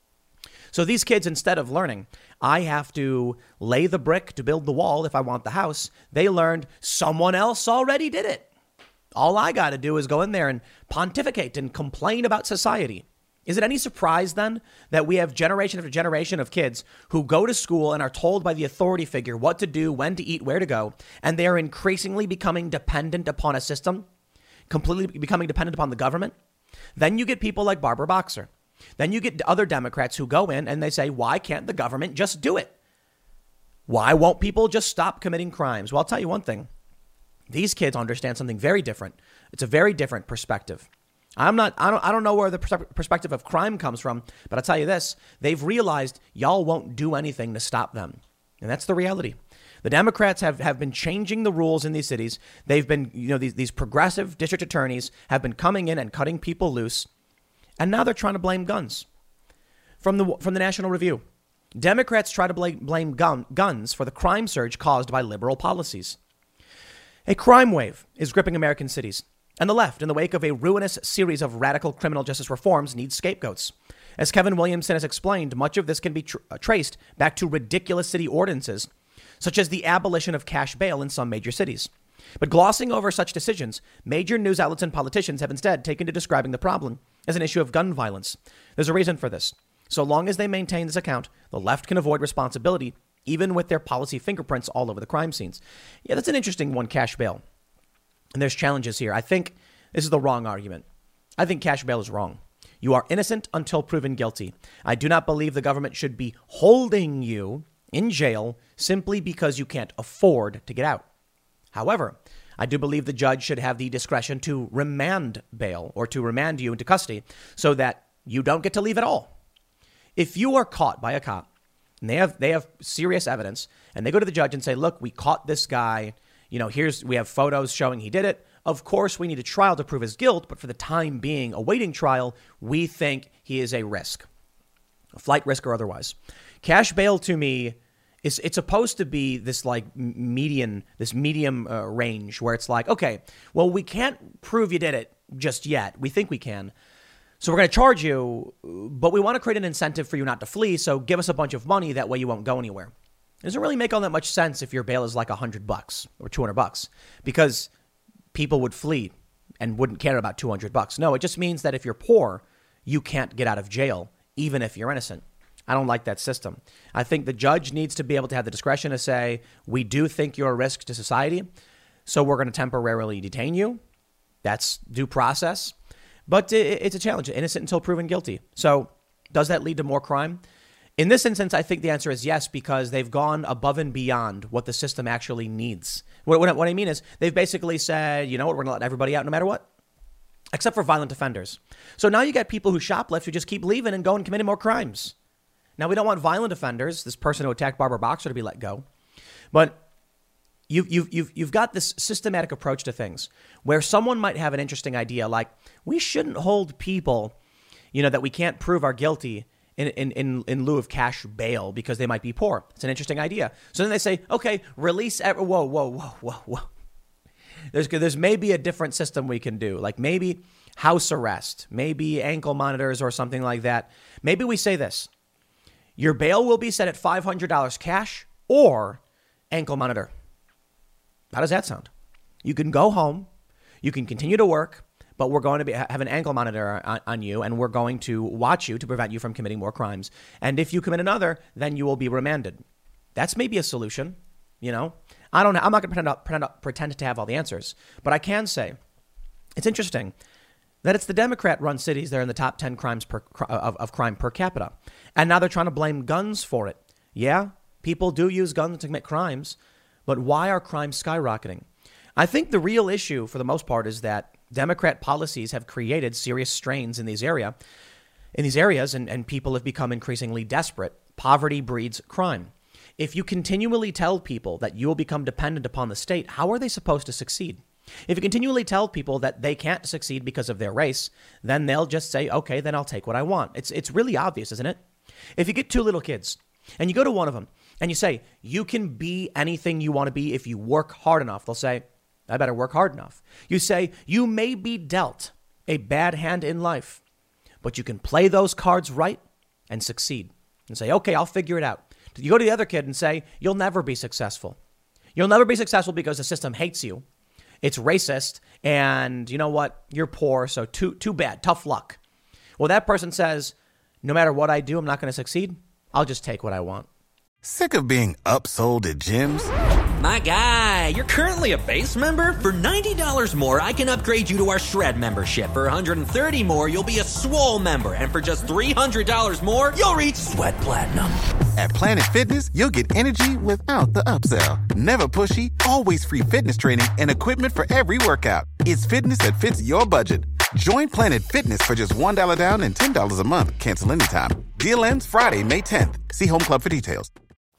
So these kids, instead of learning, I have to lay the brick to build the wall if I want the house. They learned someone else already did it. All I got to do is go in there and pontificate and complain about society. Is it any surprise then that we have generation after generation of kids who go to school and are told by the authority figure what to do, when to eat, where to go, and they are increasingly becoming dependent upon a system, completely becoming dependent upon the government? Then you get people like Barbara Boxer. Then you get other Democrats who go in and they say, why can't the government just do it? Why won't people just stop committing crimes? Well, I'll tell you one thing. These kids understand something very different. It's a very different perspective. I'm not, I don't, I don't know where the perspective of crime comes from, but I'll tell you this, they've realized y'all won't do anything to stop them. And that's the reality. The Democrats have, have been changing the rules in these cities. They've been, you know, these, these progressive district attorneys have been coming in and cutting people loose. And now they're trying to blame guns. From the, from the National Review, Democrats try to blame, blame gun, guns for the crime surge caused by liberal policies. A crime wave is gripping American cities. And the left, in the wake of a ruinous series of radical criminal justice reforms, needs scapegoats. As Kevin Williamson has explained, much of this can be tr- traced back to ridiculous city ordinances, such as the abolition of cash bail in some major cities. But glossing over such decisions, major news outlets and politicians have instead taken to describing the problem as an issue of gun violence. There's a reason for this. So long as they maintain this account, the left can avoid responsibility even with their policy fingerprints all over the crime scenes. Yeah, that's an interesting one, cash bail. And there's challenges here. I think this is the wrong argument. I think cash bail is wrong. You are innocent until proven guilty. I do not believe the government should be holding you in jail simply because you can't afford to get out. However, I do believe the judge should have the discretion to remand bail or to remand you into custody so that you don't get to leave at all. If you are caught by a cop and they have they have serious evidence and they go to the judge and say, look, we caught this guy. You know, here's we have photos showing he did it. Of course, we need a trial to prove his guilt. But for the time being, awaiting trial, we think he is a risk, a flight risk or otherwise. Cash bail to me is it's supposed to be this like median, this medium uh, range where it's like, OK, well, we can't prove you did it just yet. We think we can. So we're going to charge you, but we want to create an incentive for you not to flee. So give us a bunch of money. That way you won't go anywhere. It doesn't really make all that much sense if your bail is like a hundred bucks or two hundred bucks, because people would flee and wouldn't care about two hundred bucks. No, it just means that if you're poor, you can't get out of jail, even if you're innocent. I don't like that system. I think the judge needs to be able to have the discretion to say, we do think you're a risk to society, so we're going to temporarily detain you. That's due process. But it's a challenge. Innocent until proven guilty. So does that lead to more crime? In this instance, I think the answer is yes, because they've gone above and beyond what the system actually needs. What, what, what I mean is they've basically said, you know what, we're going to let everybody out no matter what, except for violent offenders. So now you get people who shoplift who just keep leaving and going and committing more crimes. Now, we don't want violent offenders, this person who attacked Barbara Boxer, to be let go. But You've, you've, you've, you've got this systematic approach to things where someone might have an interesting idea like we shouldn't hold people, you know, that we can't prove are guilty in, in, in, in lieu of cash bail because they might be poor. It's an interesting idea. So then they say, OK, release. Every, whoa, whoa, whoa, whoa, whoa. There's, there's maybe a different system we can do, like maybe house arrest, maybe ankle monitors or something like that. Maybe we say this. Your bail will be set at five hundred dollars cash or ankle monitor. How does that sound? You can go home, you can continue to work, but we're going to be, have an ankle monitor on, on you, and we're going to watch you to prevent you from committing more crimes. And if you commit another, then you will be remanded. That's maybe a solution. You know, I don't know. I'm not going to pretend, pretend, pretend to have all the answers, but I can say it's interesting that it's the Democrat-run cities that are in the top ten crimes per, of, of crime per capita. And now they're trying to blame guns for it. Yeah, people do use guns to commit crimes. But why are crimes skyrocketing? I think the real issue for the most part is that Democrat policies have created serious strains in these area, in these areas, and, and people have become increasingly desperate. Poverty breeds crime. If you continually tell people that you will become dependent upon the state, how are they supposed to succeed? If you continually tell people that they can't succeed because of their race, then they'll just say, okay, then I'll take what I want. It's it's really obvious, isn't it? If you get two little kids and you go to one of them, and you say, you can be anything you want to be if you work hard enough. They'll say, I better work hard enough. You say, you may be dealt a bad hand in life, but you can play those cards right and succeed. And say, okay, I'll figure it out. You go to the other kid and say, you'll never be successful. You'll never be successful because the system hates you. It's racist. And you know what? You're poor. So too, too bad. Tough luck. Well, that person says, no matter what I do, I'm not going to succeed. I'll just take what I want. Sick of being upsold at gyms? My guy, you're currently a base member? For ninety dollars more, I can upgrade you to our Shred membership. For one hundred thirty dollars more, you'll be a Swole member. And for just three hundred dollars more, you'll reach Sweat Platinum. At Planet Fitness, you'll get energy without the upsell. Never pushy, always free fitness training and equipment for every workout. It's fitness that fits your budget. Join Planet Fitness for just one dollar down and ten dollars a month. Cancel anytime. Deal ends Friday, May tenth. See Home Club for details.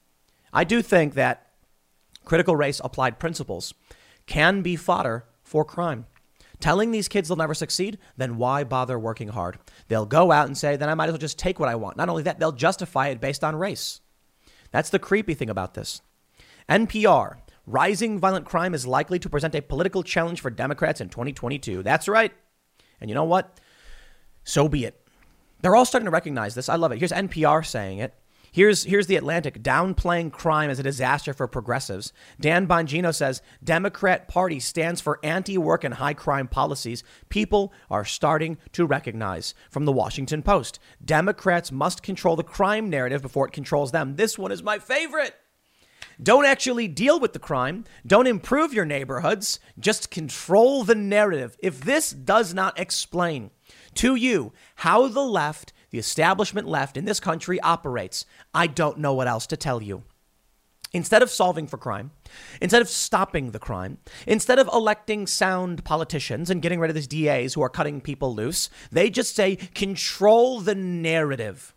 I do think that critical race applied principles can be fodder for crime. Telling these kids they'll never succeed, then why bother working hard? They'll go out and say, then I might as well just take what I want. Not only that, they'll justify it based on race. That's the creepy thing about this. N P R, rising violent crime is likely to present a political challenge for Democrats in twenty twenty-two. That's right. And you know what? So be it. They're all starting to recognize this. I love it. Here's N P R saying it. Here's here's The Atlantic downplaying crime as a disaster for progressives. Dan Bongino says Democrat Party stands for anti-work and high crime policies people are starting to recognize. From the Washington Post, Democrats must control the crime narrative before it controls them. This one is my favorite. Don't actually deal with the crime. Don't improve your neighborhoods. Just control the narrative. If this does not explain to you how the left, the establishment left in this country operates, I don't know what else to tell you. Instead of solving for crime, instead of stopping the crime, instead of electing sound politicians and getting rid of these D As who are cutting people loose, they just say, control the narrative.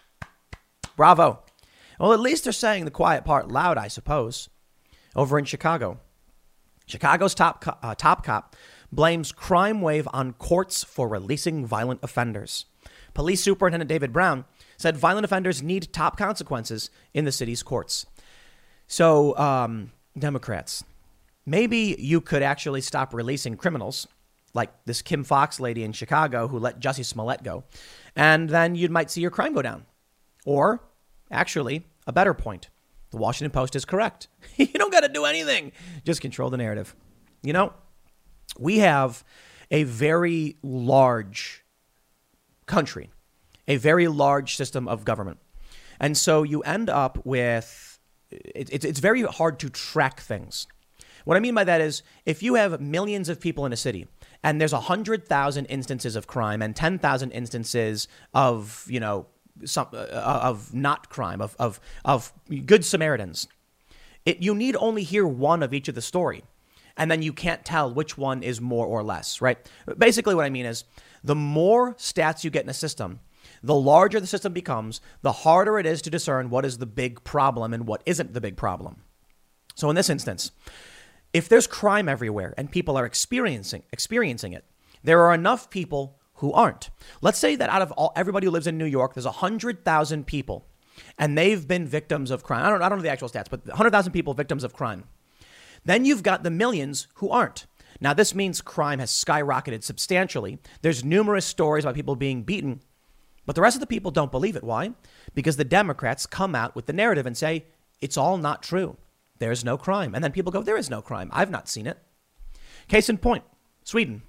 Bravo. Well, at least they're saying the quiet part loud, I suppose. Over in Chicago, Chicago's top, co- uh, top cop blames crime wave on courts for releasing violent offenders. Police Superintendent David Brown said violent offenders need top consequences in the city's courts. So, um, Democrats, maybe you could actually stop releasing criminals like this Kim Fox lady in Chicago who let Jussie Smollett go, and then you might see your crime go down. Or, actually, a better point. The Washington Post is correct. You don't got to do anything. Just control the narrative. You know, we have a very large country, a very large system of government. And so you end up with It, it, it's very hard to track things. What I mean by that is if you have millions of people in a city and there's one hundred thousand instances of crime and ten thousand instances of, you know, some uh, of not crime, of, of, of good Samaritans, it, you need only hear one of each of the story. And then you can't tell which one is more or less, right? Basically, what I mean is the more stats you get in a system, the larger the system becomes, the harder it is to discern what is the big problem and what isn't the big problem. So in this instance, if there's crime everywhere and people are experiencing experiencing it, there are enough people who aren't. Let's say that out of all everybody who lives in New York, there's one hundred thousand people and they've been victims of crime. I don't, I don't know the actual stats, but one hundred thousand people victims of crime. Then you've got the millions who aren't. Now, this means crime has skyrocketed substantially. There's numerous stories about people being beaten. But the rest of the people don't believe it. Why? Because the Democrats come out with the narrative and say, it's all not true. There's no crime. And then people go, there is no crime. I've not seen it. Case in point, Sweden.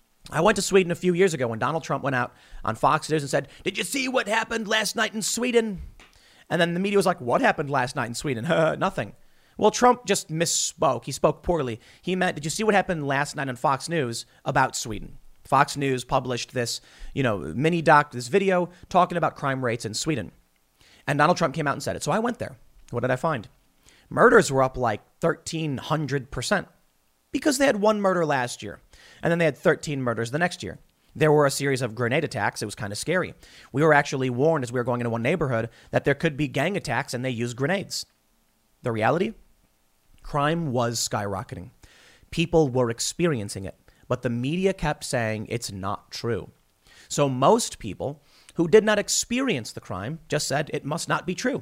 I went to Sweden a few years ago when Donald Trump went out on Fox News and said, did you see what happened last night in Sweden? And then the media was like, what happened last night in Sweden? Nothing. Well, Trump just misspoke. He spoke poorly. He meant, did you see what happened last night on Fox News about Sweden? Fox News published this, you know, mini doc, this video talking about crime rates in Sweden. And Donald Trump came out and said it. So I went there. What did I find? Murders were up like thirteen hundred percent because they had one murder last year. And then they had thirteen murders the next year. There were a series of grenade attacks. It was kind of scary. We were actually warned as we were going into one neighborhood that there could be gang attacks and they used grenades. The reality? Crime was skyrocketing. People were experiencing it. But the media kept saying it's not true. So most people who did not experience the crime just said it must not be true.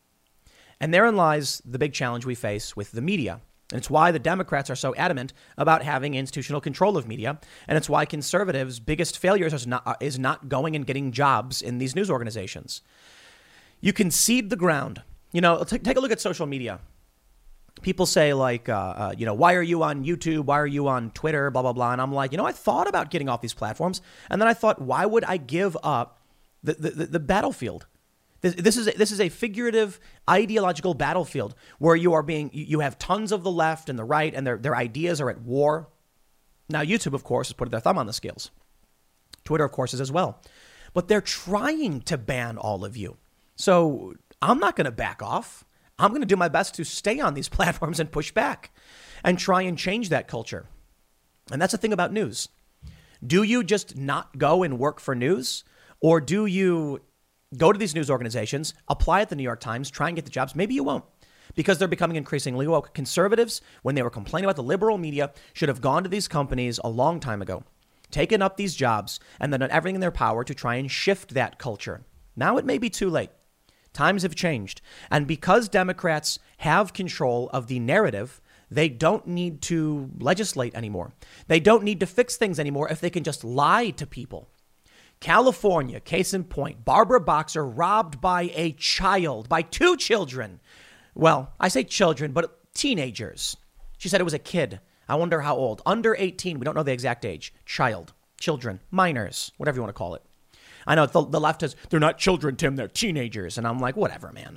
And therein lies the big challenge we face with the media. And it's why the Democrats are so adamant about having institutional control of media. And it's why conservatives' biggest failures is not, is not going and getting jobs in these news organizations. You can cede the ground. You know, t- take a look at social media. People say like, uh, uh, you know, why are you on YouTube? Why are you on Twitter? Blah, blah, blah. And I'm like, you know, I thought about getting off these platforms. And then I thought, why would I give up the, the, the, the battlefield? This, this is a, this is a figurative ideological battlefield where you are being you have tons of the left and the right and their, their ideas are at war. Now, YouTube, of course, has put their thumb on the scales. Twitter, of course, is as well. But they're trying to ban all of you. So I'm not going to back off. I'm going to do my best to stay on these platforms and push back and try and change that culture. And that's the thing about news. Do you just not go and work for news? Or do you go to these news organizations, apply at the New York Times, try and get the jobs? Maybe you won't because they're becoming increasingly woke. Conservatives, when they were complaining about the liberal media, should have gone to these companies a long time ago, taken up these jobs, and then done everything in their power to try and shift that culture. Now it may be too late. Times have changed. And because Democrats have control of the narrative, they don't need to legislate anymore. They don't need to fix things anymore if they can just lie to people. California, case in point, Barbara Boxer robbed by a child, by two children. Well, I say children, but teenagers. She said it was a kid. I wonder how old. Under eighteen. We don't know the exact age. Child, children, minors, whatever you want to call it. I know the, the left says they're not children, Tim. They're teenagers. And I'm like, whatever, man.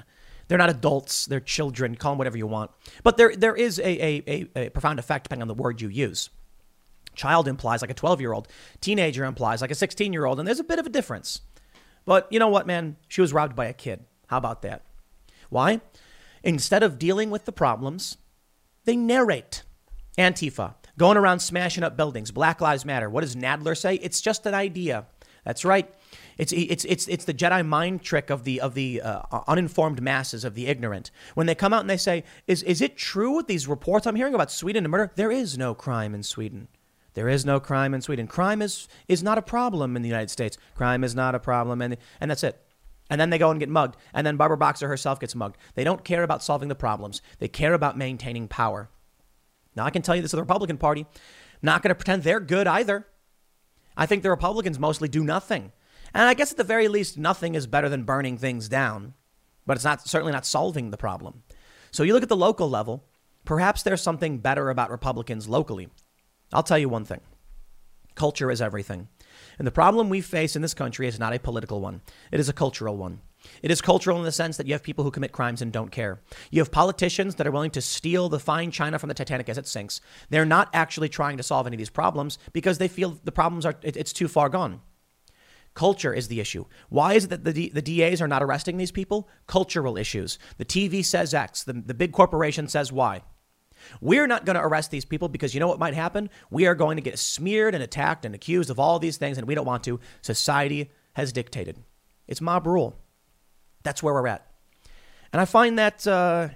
They're not adults. They're children. Call them whatever you want. But there there is a, a, a, a profound effect depending on the word you use. Child implies like a twelve-year-old. Teenager implies like a sixteen-year-old. And there's a bit of a difference. But you know what, man? She was robbed by a kid. How about that? Why? Instead of dealing with the problems, they narrate. Antifa, going around smashing up buildings. Black Lives Matter. What does Nadler say? It's just an idea. That's right. It's it's it's it's the Jedi mind trick of the of the uh, uninformed masses, of the ignorant. When they come out and they say, "Is is it true with these reports I'm hearing about Sweden and murder?" There is no crime in Sweden. There is no crime in Sweden. Crime is is not a problem in the United States. Crime is not a problem, and and that's it. And then they go and get mugged, and then Barbara Boxer herself gets mugged. They don't care about solving the problems. They care about maintaining power. Now I can tell you this: of the Republican Party, not going to pretend they're good either. I think the Republicans mostly do nothing. And I guess at the very least, nothing is better than burning things down. But it's not certainly not solving the problem. So you look at the local level, perhaps there's something better about Republicans locally. I'll tell you one thing. Culture is everything. And the problem we face in this country is not a political one. It is a cultural one. It is cultural in the sense that you have people who commit crimes and don't care. You have politicians that are willing to steal the fine china from the Titanic as it sinks. They're not actually trying to solve any of these problems because they feel the problems are, it, it's too far gone. Culture is the issue. Why is it that the, D, the D As are not arresting these people? Cultural issues. The T V says X. The, the big corporation says Y. We're not going to arrest these people because you know what might happen? We are going to get smeared and attacked and accused of all these things, and we don't want to. Society has dictated. It's mob rule. That's where we're at. And I find that, uh,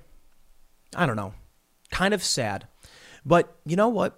I don't know, kind of sad. But you know what?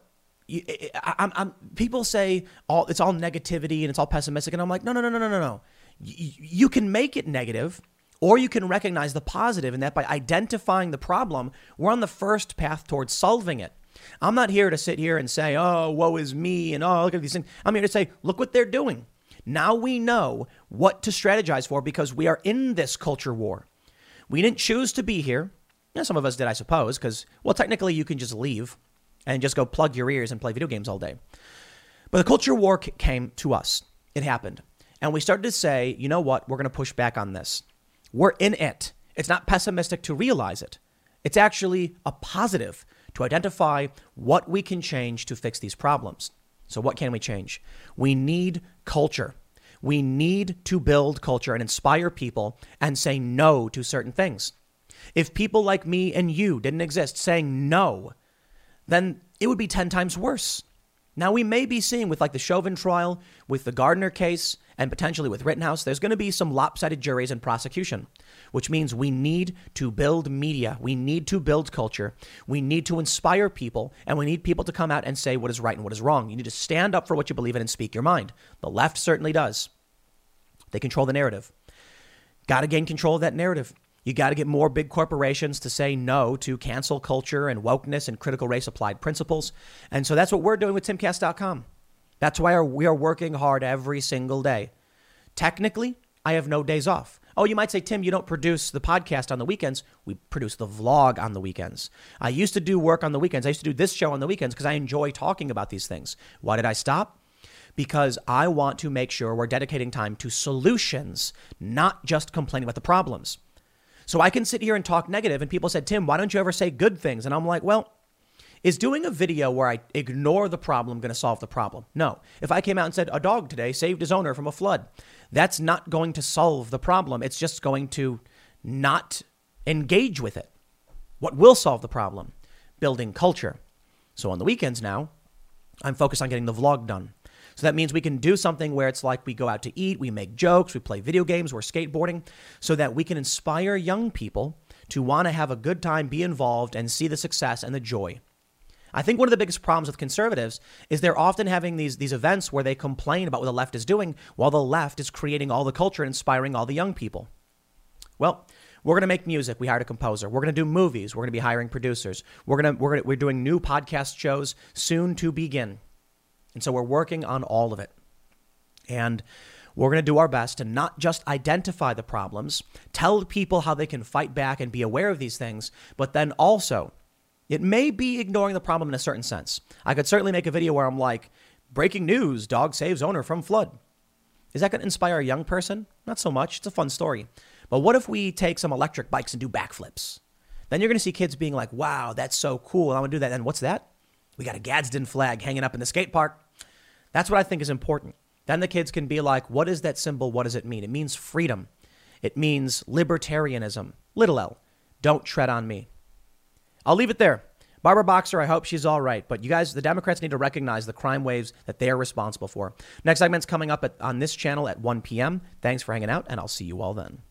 I, I'm, I'm, people say all it's all negativity and it's all pessimistic. And I'm like, no, no, no, no, no, no, no. You, you can make it negative, or you can recognize the positive in that by identifying the problem, we're on the first path towards solving it. I'm not here to sit here and say, oh, woe is me. And oh, look at these things. I'm here to say, look what they're doing. Now we know what to strategize for because we are in this culture war. We didn't choose to be here. Yeah, some of us did, I suppose, because, well, technically you can just leave and just go plug your ears and play video games all day. But the culture war came to us. It happened. And we started to say, you know what? We're going to push back on this. We're in it. It's not pessimistic to realize it. It's actually a positive to identify what we can change to fix these problems. So what can we change? We need culture. We need to build culture and inspire people and say no to certain things. If people like me and you didn't exist saying no, then it would be ten times worse. Now, we may be seeing with like the Chauvin trial, with the Gardner case, and potentially with Rittenhouse, there's going to be some lopsided juries and prosecution, which means we need to build media. We need to build culture. We need to inspire people, and we need people to come out and say what is right and what is wrong. You need to stand up for what you believe in and speak your mind. The left certainly does. They control the narrative. Got to gain control of that narrative. You got to get more big corporations to say no to cancel culture and wokeness and critical race applied principles. And so that's what we're doing with Timcast dot com. That's why we are working hard every single day. Technically, I have no days off. Oh, you might say, Tim, you don't produce the podcast on the weekends. We produce the vlog on the weekends. I used to do work on the weekends. I used to do this show on the weekends because I enjoy talking about these things. Why did I stop? Because I want to make sure we're dedicating time to solutions, not just complaining about the problems. So I can sit here and talk negative, and people said, Tim, why don't you ever say good things? And I'm like, well, is doing a video where I ignore the problem going to solve the problem? No. If I came out and said a dog today saved his owner from a flood, that's not going to solve the problem. It's just going to not engage with it. What will solve the problem? Building culture. So on the weekends now, I'm focused on getting the vlog done. So that means we can do something where it's like we go out to eat, we make jokes, we play video games, we're skateboarding, so that we can inspire young people to want to have a good time, be involved, and see the success and the joy. I think one of the biggest problems with conservatives is they're often having these, these events where they complain about what the left is doing while the left is creating all the culture and inspiring all the young people. Well, we're going to make music. We hired a composer. We're going to do movies. We're going to be hiring producers. We're going to, we're going to, we're doing new podcast shows soon to begin. And so we're working on all of it. And we're going to do our best to not just identify the problems, tell people how they can fight back and be aware of these things, but then also, it may be ignoring the problem in a certain sense. I could certainly make a video where I'm like, breaking news, dog saves owner from flood. Is that going to inspire a young person? Not so much. It's a fun story. But what if we take some electric bikes and do backflips? Then you're going to see kids being like, wow, that's so cool. I want to do that. And what's that? We got a Gadsden flag hanging up in the skate park. That's what I think is important. Then the kids can be like, what is that symbol? What does it mean? It means freedom. It means libertarianism. Little L. Don't tread on me. I'll leave it there. Barbara Boxer, I hope she's all right. But you guys, the Democrats need to recognize the crime waves that they are responsible for. Next segment's coming up at, on this channel at one p.m. Thanks for hanging out, and I'll see you all then.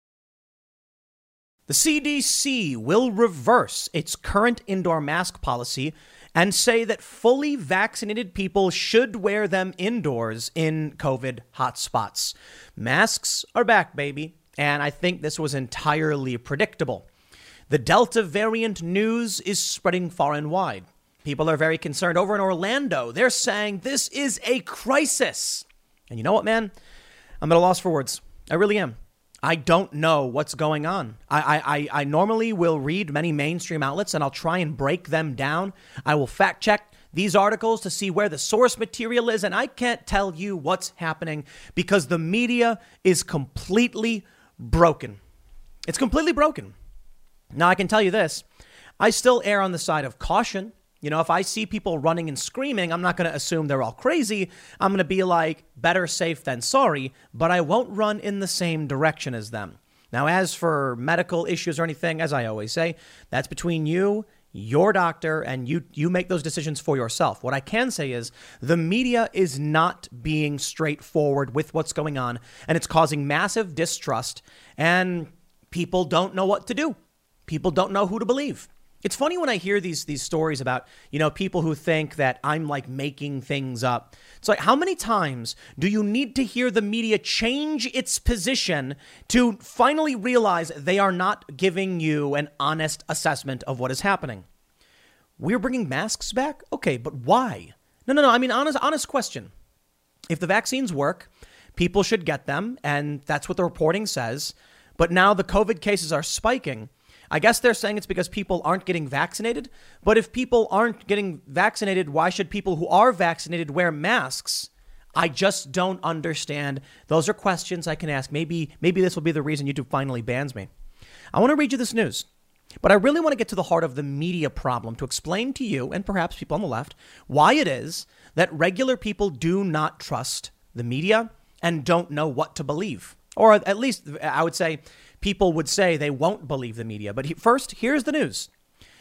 The C D C will reverse its current indoor mask policy and say that fully vaccinated people should wear them indoors in COVID hotspots. Masks are back, baby. And I think this was entirely predictable. The Delta variant news is spreading far and wide. People are very concerned. Over in Orlando, they're saying this is a crisis. And you know what, man? I'm at a loss for words. I really am. I don't know what's going on. I, I, I normally will read many mainstream outlets and I'll try and break them down. I will fact check these articles to see where the source material is. And I can't tell you what's happening because the media is completely broken. It's completely broken. Now, I can tell you this. I still err on the side of caution. You know, if I see people running and screaming, I'm not going to assume they're all crazy. I'm going to be like, better safe than sorry, but I won't run in the same direction as them. Now, as for medical issues or anything, as I always say, that's between you, your doctor, and you, you make those decisions for yourself. What I can say is the media is not being straightforward with what's going on, and it's causing massive distrust, and people don't know what to do. People don't know who to believe. It's funny when I hear these these stories about, you know, people who think that I'm like making things up. It's like, how many times do you need to hear the media change its position to finally realize they are not giving you an honest assessment of what is happening? We're bringing masks back? Okay, but why? No, no, no. I mean, honest, honest question. If the vaccines work, people should get them. And that's what the reporting says. But now the COVID cases are spiking. I guess they're saying it's because people aren't getting vaccinated. But if people aren't getting vaccinated, why should people who are vaccinated wear masks? I just don't understand. Those are questions I can ask. Maybe maybe this will be the reason YouTube finally bans me. I want to read you this news, but I really want to get to the heart of the media problem to explain to you and perhaps people on the left why it is that regular people do not trust the media and don't know what to believe. Or at least I would say people would say they won't believe the media. But he, first, here's the news.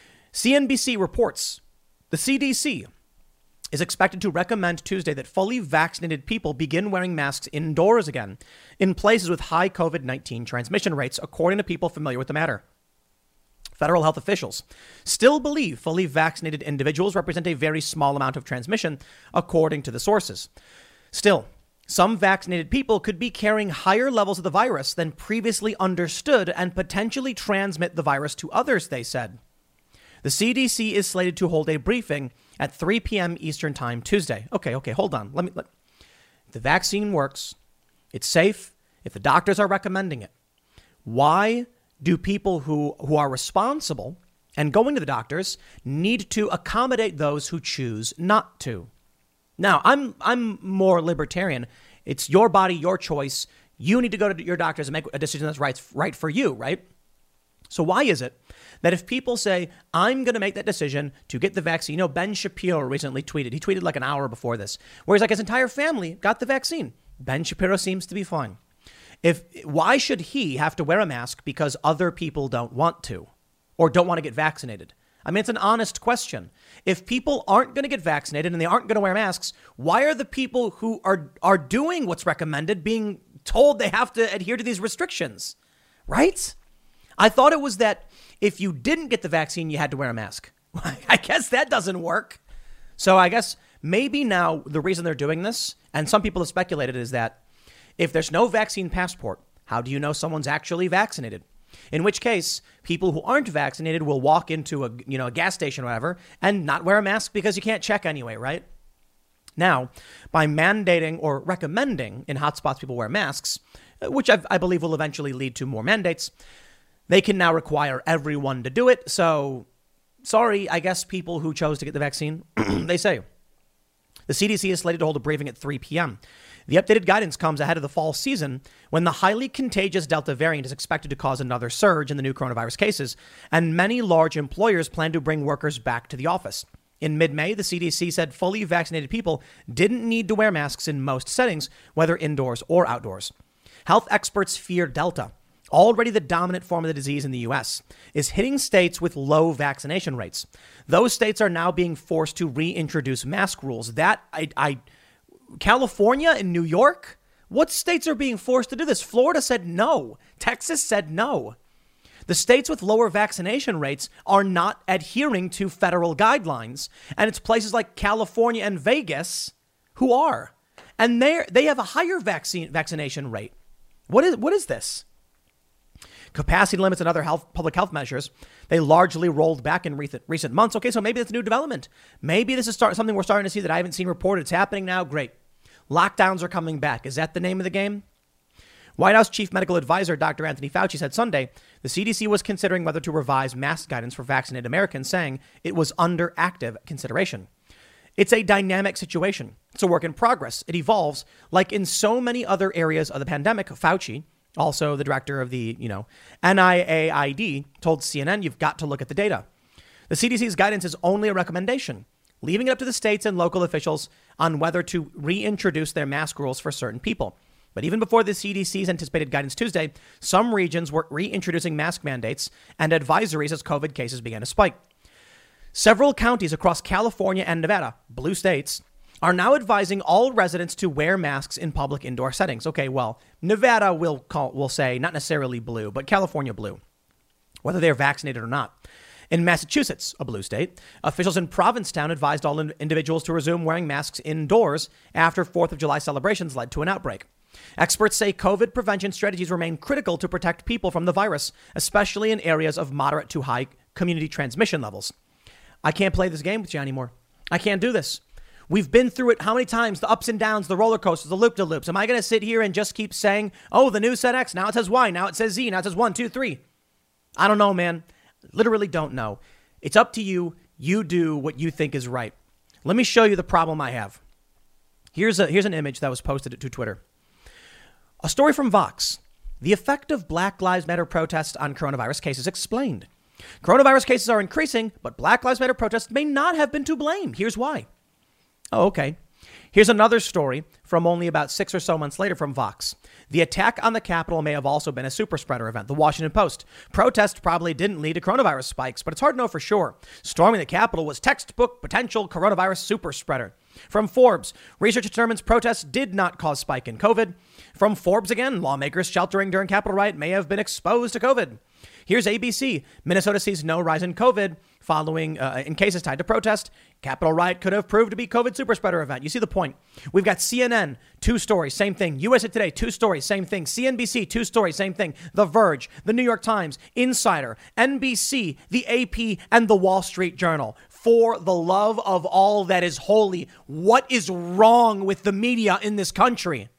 C N B C reports the C D C is expected to recommend Tuesday that fully vaccinated people begin wearing masks indoors again in places with high COVID nineteen transmission rates, according to people familiar with the matter. Federal health officials still believe fully vaccinated individuals represent a very small amount of transmission, according to the sources. Still, some vaccinated people could be carrying higher levels of the virus than previously understood and potentially transmit the virus to others, they said. The C D C is slated to hold a briefing at three p.m. Eastern time Tuesday. Okay, okay, hold on. Let me. Let, if the vaccine works, it's safe, if the doctors are recommending it, why do people who, who are responsible and going to the doctors need to accommodate those who choose not to? Now, I'm I'm more libertarian. It's your body, your choice. You need to go to your doctors and make a decision that's right, right for you, right? So why is it that if people say, I'm going to make that decision to get the vaccine, you know, Ben Shapiro recently tweeted, he tweeted like an hour before this, where he's like his entire family got the vaccine. Ben Shapiro seems to be fine. If why should he have to wear a mask because other people don't want to or don't want to get vaccinated? I mean, it's an honest question. If people aren't going to get vaccinated and they aren't going to wear masks, why are the people who are are doing what's recommended being told they have to adhere to these restrictions? Right? I thought it was that if you didn't get the vaccine, you had to wear a mask. I guess that doesn't work. So I guess maybe now the reason they're doing this, and some people have speculated, is that if there's no vaccine passport, how do you know someone's actually vaccinated? In which case, people who aren't vaccinated will walk into a, you know, a gas station or whatever and not wear a mask because you can't check anyway, right? Now, by mandating or recommending in hotspots people wear masks, which I've, I believe will eventually lead to more mandates, they can now require everyone to do it. So, sorry, I guess people who chose to get the vaccine, they say. The C D C is slated to hold a briefing at three p.m. The updated guidance comes ahead of the fall season when the highly contagious Delta variant is expected to cause another surge in the new coronavirus cases, and many large employers plan to bring workers back to the office. In mid-May, the C D C said fully vaccinated people didn't need to wear masks in most settings, whether indoors or outdoors. Health experts fear Delta, already the dominant form of the disease in the U S, is hitting states with low vaccination rates. Those states are now being forced to reintroduce mask rules. That I, I California and New York? What states are being forced to do this? Florida said no. Texas said no. The states with lower vaccination rates are not adhering to federal guidelines. And it's places like California and Vegas who are. And they they have a higher vaccine vaccination rate. What is what is this? Capacity limits and other health, public health measures, they largely rolled back in recent, recent months. Okay, so maybe that's a new development. Maybe this is start, something we're starting to see that I haven't seen reported. It's happening now. Great. Lockdowns are coming back. Is that the name of the game? White House Chief Medical Advisor Doctor Anthony Fauci said Sunday the C D C was considering whether to revise mask guidance for vaccinated Americans, saying it was under active consideration. It's a dynamic situation. It's a work in progress. It evolves. Like in so many other areas of the pandemic, Fauci, also the director of the, you know, N I A I D, told C N N, you've got to look at the data. The C D C's guidance is only a recommendation, leaving it up to the states and local officials on whether to reintroduce their mask rules for certain people. But even before the C D C's anticipated guidance Tuesday, some regions were reintroducing mask mandates and advisories as COVID cases began to spike. Several counties across California and Nevada, blue states, are now advising all residents to wear masks in public indoor settings. Okay, well, Nevada will call, will say not necessarily blue, but California blue, whether they're vaccinated or not. In Massachusetts, a blue state, officials in Provincetown advised all in- individuals to resume wearing masks indoors after fourth of July celebrations led to an outbreak. Experts say COVID prevention strategies remain critical to protect people from the virus, especially in areas of moderate to high community transmission levels. I can't play this game with you anymore. I can't do this. We've been through it how many times? The ups and downs, the roller coasters, the loop-de-loops. Am I going to sit here and just keep saying, oh, the news said X, now it says Y, now it says Z, now it says one, two, three? I don't know, man. Literally don't know. It's up to you. You do what you think is right. Let me show you the problem I have. Here's a here's an image that was posted to Twitter. A story from Vox. The effect of Black Lives Matter protests on coronavirus cases explained. Coronavirus cases are increasing, but Black Lives Matter protests may not have been to blame. Here's why. Oh, okay. Here's another story from only about six or so months later from Vox. The attack on the Capitol may have also been a super spreader event. The Washington Post. Protests probably didn't lead to coronavirus spikes, but it's hard to know for sure. Storming the Capitol was textbook potential coronavirus super spreader. From Forbes, research determines protests did not cause spike in COVID. From Forbes again, lawmakers sheltering during Capitol riot may have been exposed to COVID. Here's A B C. Minnesota sees no rise in COVID following uh, in cases tied to protest. Capitol riot could have proved to be COVID super spreader event. You see the point. We've got C N N, two stories, same thing. U S A Today, two stories, same thing. C N B C, two stories, same thing. The Verge, the New York Times, Insider, N B C, the A P, and the Wall Street Journal. For the love of all that is holy, what is wrong with the media in this country?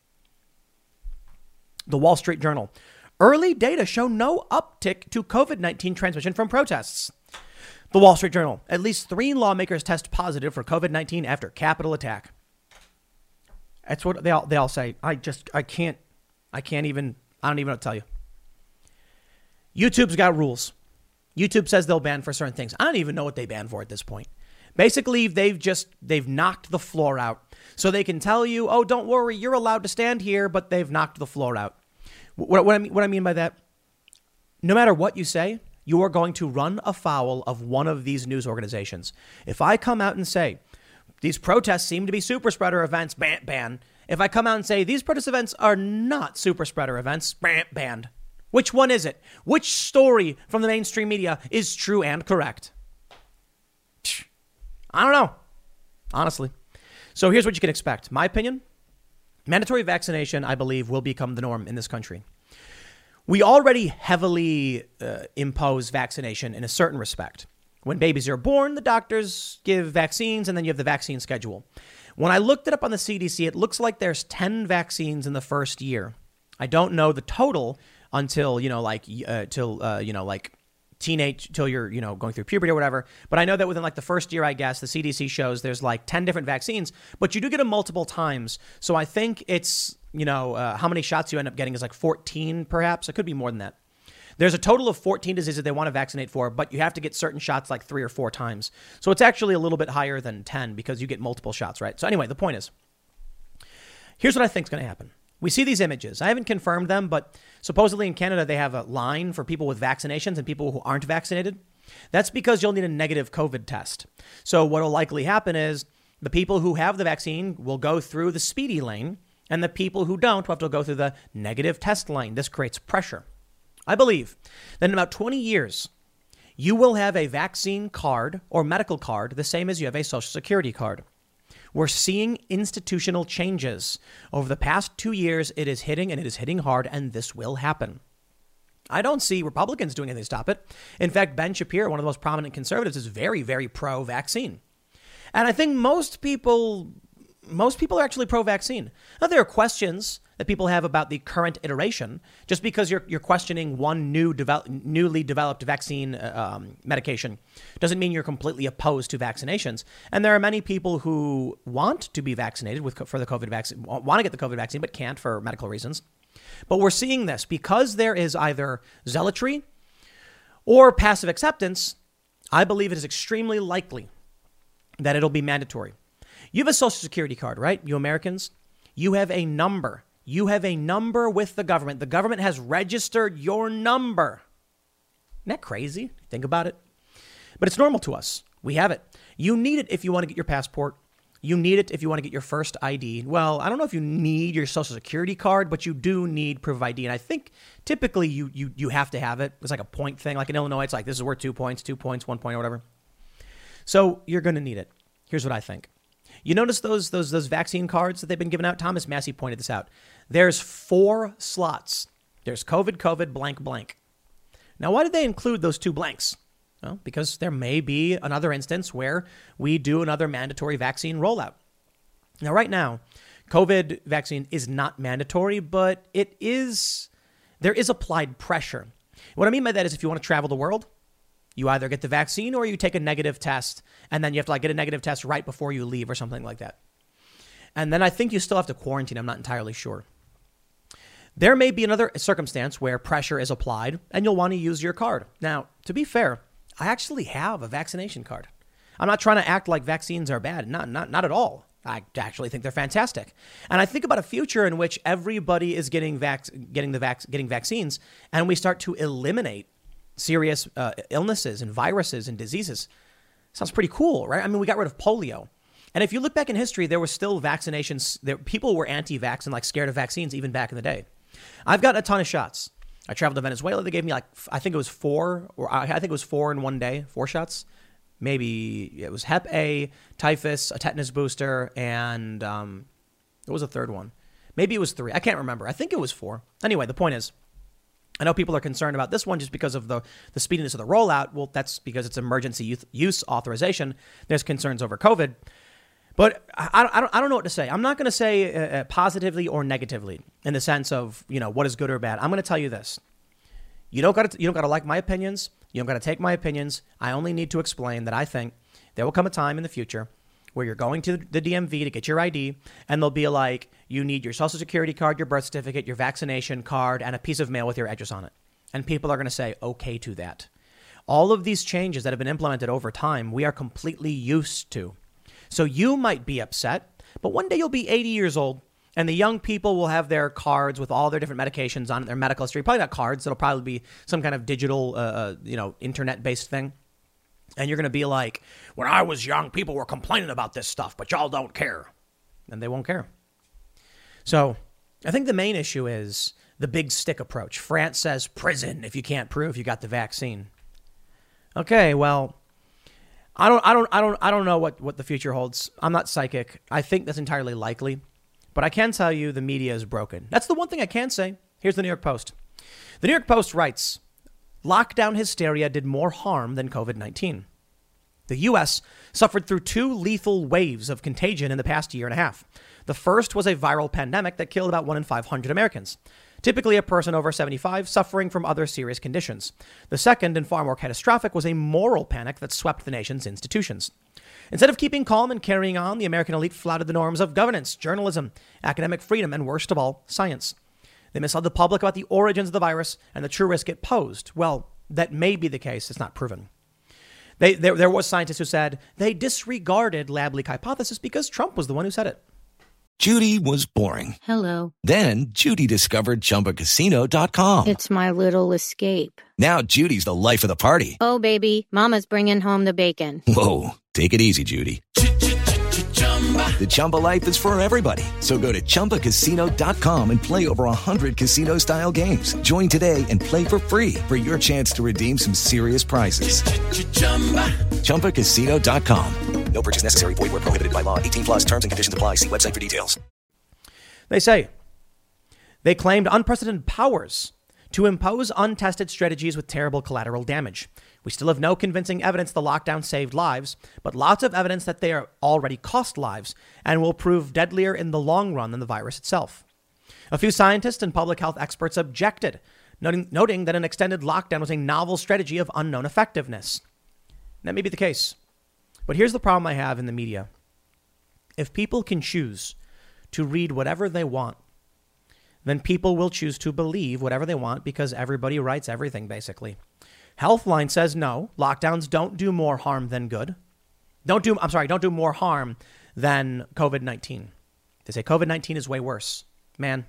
The Wall Street Journal. Early data show no uptick to COVID nineteen transmission from protests. The Wall Street Journal. At least three lawmakers test positive for COVID nineteen after Capitol attack. That's what they all they all say. I just I can't I can't even I don't even know what to tell you. YouTube's got rules. YouTube says they'll ban for certain things. I don't even know what they ban for at this point. Basically, they've just they've knocked the floor out. So they can tell you, oh, don't worry, you're allowed to stand here, but they've knocked the floor out. What, what, I mean, what I mean by that, no matter what you say, you are going to run afoul of one of these news organizations. If I come out and say, these protests seem to be super spreader events, ban, ban. If I come out and say, these protest events are not super spreader events, ban, banned. Which one is it? Which story from the mainstream media is true and correct? I don't know, honestly. So here's what you can expect. My opinion, mandatory vaccination, I believe, will become the norm in this country. We already heavily uh, impose vaccination in a certain respect. When babies are born, the doctors give vaccines, and then you have the vaccine schedule. When I looked it up on the C D C, it looks like there's ten vaccines in the first year. I don't know the total until, you know, like, uh, till, uh, you know, like teenage till you're, you know, going through puberty or whatever. But I know that within like the first year, I guess the C D C shows there's like ten different vaccines, but you do get them multiple times. So I think it's, you know, uh, how many shots you end up getting is like fourteen, perhaps. It could be more than that. There's a total of fourteen diseases they want to vaccinate for, but you have to get certain shots like three or four times. So it's actually a little bit higher than ten because you get multiple shots, right? So anyway, the point is, here's what I think is going to happen. We see these images. I haven't confirmed them, but supposedly in Canada, they have a line for people with vaccinations and people who aren't vaccinated. That's because you'll need a negative COVID test. So what will likely happen is the people who have the vaccine will go through the speedy lane, and the people who don't will have to go through the negative test lane. This creates pressure. I believe that in about twenty years, you will have a vaccine card or medical card the same as you have a Social Security card. We're seeing institutional changes. Over the past two years, it is hitting and it is hitting hard, and this will happen. I don't see Republicans doing anything to stop it. In fact, Ben Shapiro, one of the most prominent conservatives, is very, very pro-vaccine. And I think most people, most people are actually pro-vaccine. Now, there are questions that people have about the current iteration. Just because you're you're questioning one new develop, newly developed vaccine um, medication doesn't mean you're completely opposed to vaccinations. And there are many people who want to be vaccinated with for the COVID vaccine, want to get the COVID vaccine, but can't for medical reasons. But we're seeing this because there is either zealotry or passive acceptance. I believe it is extremely likely that it'll be mandatory. You have a Social Security card, right? You Americans, you have a number. You have a number with the government. The government has registered your number. Isn't that crazy? Think about it. But it's normal to us. We have it. You need it if you want to get your passport. You need it if you want to get your first I D. Well, I don't know if you need your Social Security card, but you do need proof of I D. And I think typically you you you have to have it. It's like a point thing. Like in Illinois, it's like this is worth two points, two points, one point, or whatever. So you're going to need it. Here's what I think. You notice those those those vaccine cards that they've been giving out? Thomas Massey pointed this out. There's four slots. There's COVID, COVID, blank, blank. Now, why did they include those two blanks? Well, because there may be another instance where we do another mandatory vaccine rollout. Now, right now, COVID vaccine is not mandatory, but it is, there is applied pressure. What I mean by that is if you want to travel the world, you either get the vaccine or you take a negative test, and then you have to like get a negative test right before you leave or something like that. And then I think you still have to quarantine. I'm not entirely sure. There may be another circumstance where pressure is applied and you'll want to use your card. Now, to be fair, I actually have a vaccination card. I'm not trying to act like vaccines are bad. Not, not, not at all. I actually think they're fantastic. And I think about a future in which everybody is getting vac- getting the vac- getting vaccines, and we start to eliminate serious uh, illnesses and viruses and diseases. Sounds pretty cool, right? I mean, we got rid of polio. And if you look back in history, there were still vaccinations. There, people were anti-vax and like scared of vaccines even back in the day. I've gotten a ton of shots. I traveled to Venezuela. They gave me like, I think it was four, or I think it was four in one day, four shots. Maybe it was Hep A, typhus, a tetanus booster, and um, what was the third one? Maybe it was three. I can't remember. I think it was four. Anyway, the point is, I know people are concerned about this one just because of the, the speediness of the rollout. Well, that's because it's emergency use, use authorization. There's concerns over COVID. But I, I, don't, I don't know what to say. I'm not going to say uh, positively or negatively in the sense of, you know, what is good or bad. I'm going to tell you this. You don't got to you don't got to like my opinions. You don't got to take my opinions. I only need to explain that I think there will come a time in the future where you're going to the D M V to get your I D, and they'll be like, you need your Social Security card, your birth certificate, your vaccination card, and a piece of mail with your address on it. And people are going to say okay to that. All of these changes that have been implemented over time, we are completely used to. So you might be upset, but one day you'll be eighty years old, and the young people will have their cards with all their different medications on it, their medical history. Probably not cards. It'll probably be some kind of digital, uh, uh, you know, internet-based thing. And you're going to be like, when I was young, people were complaining about this stuff, but y'all don't care. And they won't care. So I think the main issue is the big stick approach. France says prison if you can't prove you got the vaccine. Okay, well, I don't, I don't, I don't, I don't know what, what the future holds. I'm not psychic. I think that's entirely likely, but I can tell you the media is broken. That's the one thing I can say. Here's the New York Post. The New York Post writes, lockdown hysteria did more harm than COVID nineteen. The U S suffered through two lethal waves of contagion in the past year and a half. The first was a viral pandemic that killed about one in five hundred Americans, typically a person over seventy-five suffering from other serious conditions. The second, and far more catastrophic, was a moral panic that swept the nation's institutions. Instead of keeping calm and carrying on, the American elite flouted the norms of governance, journalism, academic freedom, and worst of all, science. They misled the public about the origins of the virus and the true risk it posed. Well, that may be the case. It's not proven. They, there, there was scientists who said they disregarded lab leak hypothesis because Trump was the one who said it. Judy was boring. Hello. Then Judy discovered Chumba Casino dot com. It's my little escape. Now Judy's the life of the party. Oh, baby, mama's bringing home the bacon. Whoa, take it easy, Judy. The Chumba life is for everybody. So go to Chumba Casino dot com and play over one hundred casino-style games. Join today and play for free for your chance to redeem some serious prizes. Chumba Casino dot com. No purchase necessary. Void where prohibited by law. eighteen plus terms and conditions apply. See website for details. They say they claimed unprecedented powers to impose untested strategies with terrible collateral damage. We still have no convincing evidence the lockdown saved lives, but lots of evidence that they are already cost lives and will prove deadlier in the long run than the virus itself. A few scientists and public health experts objected, noting, noting that an extended lockdown was a novel strategy of unknown effectiveness. That may be the case. But here's the problem I have in the media. If people can choose to read whatever they want, then people will choose to believe whatever they want because everybody writes everything, basically. Healthline says no, lockdowns don't do more harm than good. Don't do, I'm sorry, don't do more harm than COVID nineteen. They say COVID nineteen is way worse. Man,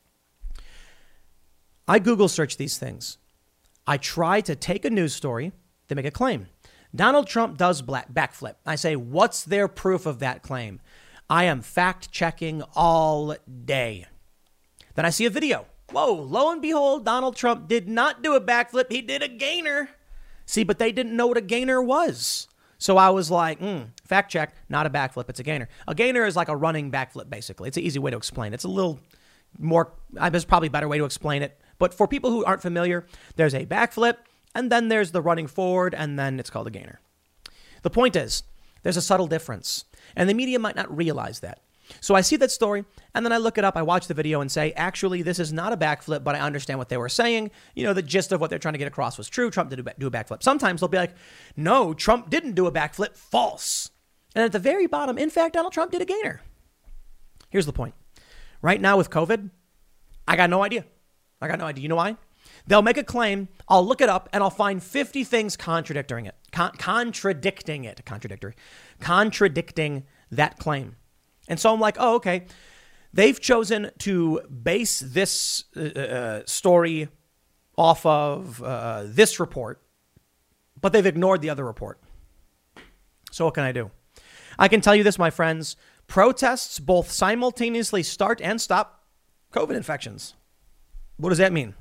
I Google search these things. I try to take a news story to make a claim. Donald Trump does black backflip. I say, what's their proof of that claim? I am fact checking all day. Then I see a video. Whoa, lo and behold, Donald Trump did not do a backflip. He did a gainer. See, but they didn't know what a gainer was. So I was like, mm, fact check, not a backflip. It's a gainer. A gainer is like a running backflip, basically. It's an easy way to explain it. It's a little more, there's probably a better way to explain it. But for people who aren't familiar, there's a backflip, and then there's the running forward, and then it's called a gainer. The point is, there's a subtle difference, and the media might not realize that. So I see that story, and then I look it up, I watch the video and say, actually, this is not a backflip, but I understand what they were saying. You know, the gist of what they're trying to get across was true. Trump did do a backflip. Sometimes they'll be like, no, Trump didn't do a backflip. False. And at the very bottom, in fact, Donald Trump did a gainer. Here's the point. Right now with COVID, I got no idea. I got no idea. You know why? They'll make a claim. I'll look it up and I'll find fifty things contradicting it. Con- contradicting it. Contradictory. Contradicting that claim. And so I'm like, oh, okay. They've chosen to base this uh, story off of uh, this report, but they've ignored the other report. So what can I do? I can tell you this, my friends. Protests both simultaneously start and stop COVID infections. What does that mean?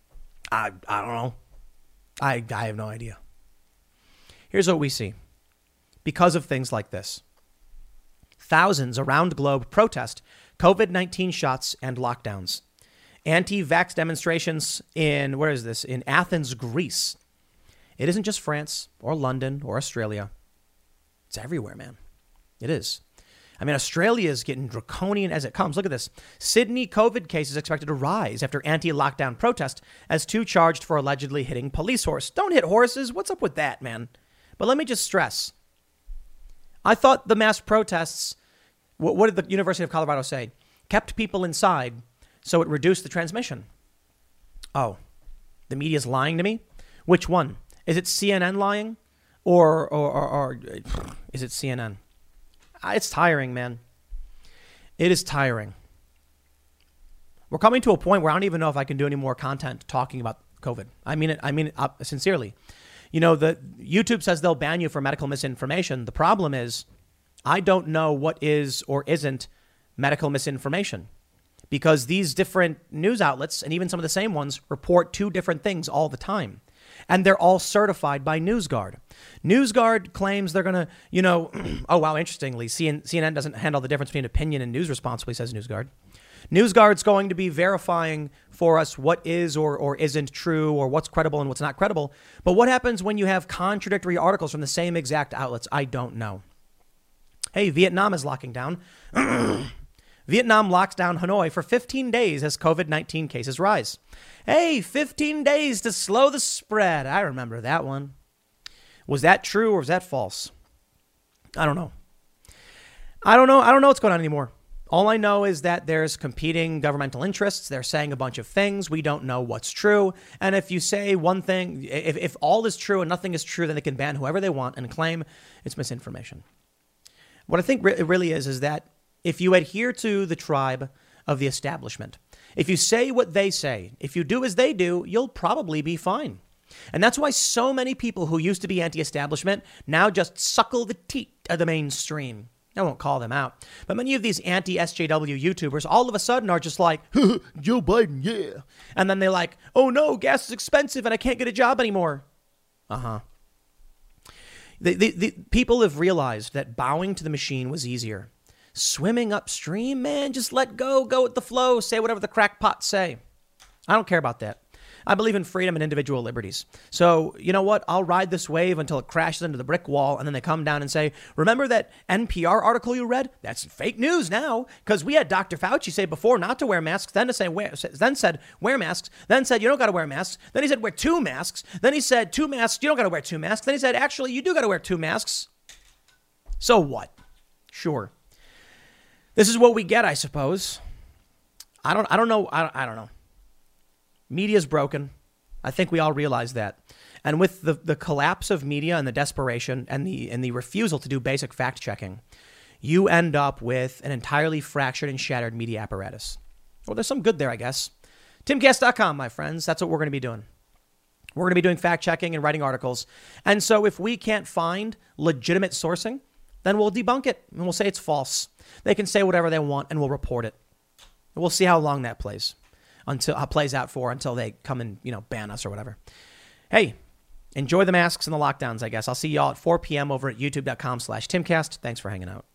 I I don't know. I, I have no idea. Here's what we see. Because of things like this. Thousands around the globe protest COVID nineteen shots and lockdowns. Anti-vax demonstrations in, where is this? In Athens, Greece. It isn't just France or London or Australia. It's everywhere, man. It is. I mean, Australia is getting draconian as it comes. Look at this. Sydney COVID cases expected to rise after anti-lockdown protest as two charged for allegedly hitting police horse. Don't hit horses. What's up with that, man? But let me just stress. I thought the mass protests, what, what did the University of Colorado say? Kept people inside so it reduced the transmission. Oh, the media's lying to me? Which one? Is it C N N lying? Or, or, or, or is it C N N? It's tiring, man. It is tiring. We're coming to a point where I don't even know if I can do any more content talking about COVID. I mean it. I mean it uh, sincerely. You know, the YouTube says they'll ban you for medical misinformation. The problem is I don't know what is or isn't medical misinformation because these different news outlets and even some of the same ones report two different things all the time. And they're all certified by NewsGuard. NewsGuard claims they're going to, you know, oh, wow, interestingly, C N N doesn't handle the difference between opinion and news responsibly, says NewsGuard. NewsGuard's going to be verifying for us what is or, or isn't true or what's credible and what's not credible. But what happens when you have contradictory articles from the same exact outlets? I don't know. Hey, Vietnam is locking down. Vietnam locks down Hanoi for fifteen days as covid nineteen cases rise. Hey, fifteen days to slow the spread. I remember that one. Was that true or was that false? I don't know. I don't know. I don't know what's going on anymore. All I know is that there's competing governmental interests. They're saying a bunch of things. We don't know what's true. And if you say one thing, if, if all is true and nothing is true, then they can ban whoever they want and claim it's misinformation. What I think it really is, is that if you adhere to the tribe of the establishment, if you say what they say, if you do as they do, you'll probably be fine. And that's why so many people who used to be anti-establishment now just suckle the teat of the mainstream. I won't call them out, but many of these anti-S J W YouTubers all of a sudden are just like, Joe Biden, yeah. And then they're like, oh no, gas is expensive and I can't get a job anymore. Uh-huh. The, the, the people have realized that bowing to the machine was easier. Swimming upstream, man, just let go, go with the flow, say whatever the crackpots say. I don't care about that. I believe in freedom and individual liberties. So, you know what? I'll ride this wave until it crashes into the brick wall, and then they come down and say, remember that N P R article you read? That's fake news now, because we had Doctor Fauci say before not to wear masks, then to say wear, then said wear masks, then said you don't got to wear masks, then he said wear two masks, then he said two masks, you don't got to wear two masks, then he said actually you do got to wear two masks. So what? Sure. This is what we get, I suppose. I don't I don't know. I don't, I don't know. Media's broken. I think we all realize that. And with the, the collapse of media and the desperation and the and the refusal to do basic fact checking, you end up with an entirely fractured and shattered media apparatus. Well, there's some good there, I guess. Timcast dot com, my friends. That's what we're going to be doing. We're going to be doing fact checking and writing articles. And so if we can't find legitimate sourcing, then we'll debunk it and we'll say it's false. They can say whatever they want and we'll report it. We'll see how long that plays. Until uh, plays out for until they come and, you know, ban us or whatever. Hey, enjoy the masks and the lockdowns, I guess. I'll see y'all at four p.m. over at youtube.com slash Timcast. Thanks for hanging out.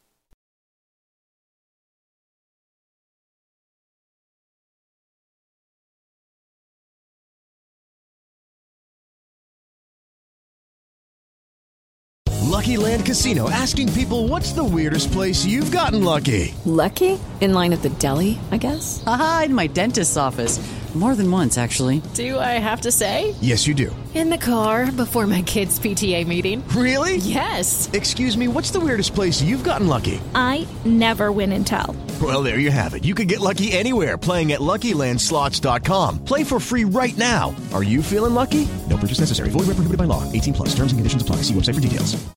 Lucky Land Casino, asking people, what's the weirdest place you've gotten lucky? Lucky? In line at the deli, I guess? Aha, in my dentist's office. More than once, actually. Do I have to say? Yes, you do. In the car before my kids' P T A meeting. Really? Yes. Excuse me, what's the weirdest place you've gotten lucky? I never win and tell. Well, there you have it. You can get lucky anywhere, playing at Lucky Land Slots dot com. Play for free right now. Are you feeling lucky? No purchase necessary. Void where prohibited by law. eighteen plus. Terms and conditions apply. See website for details.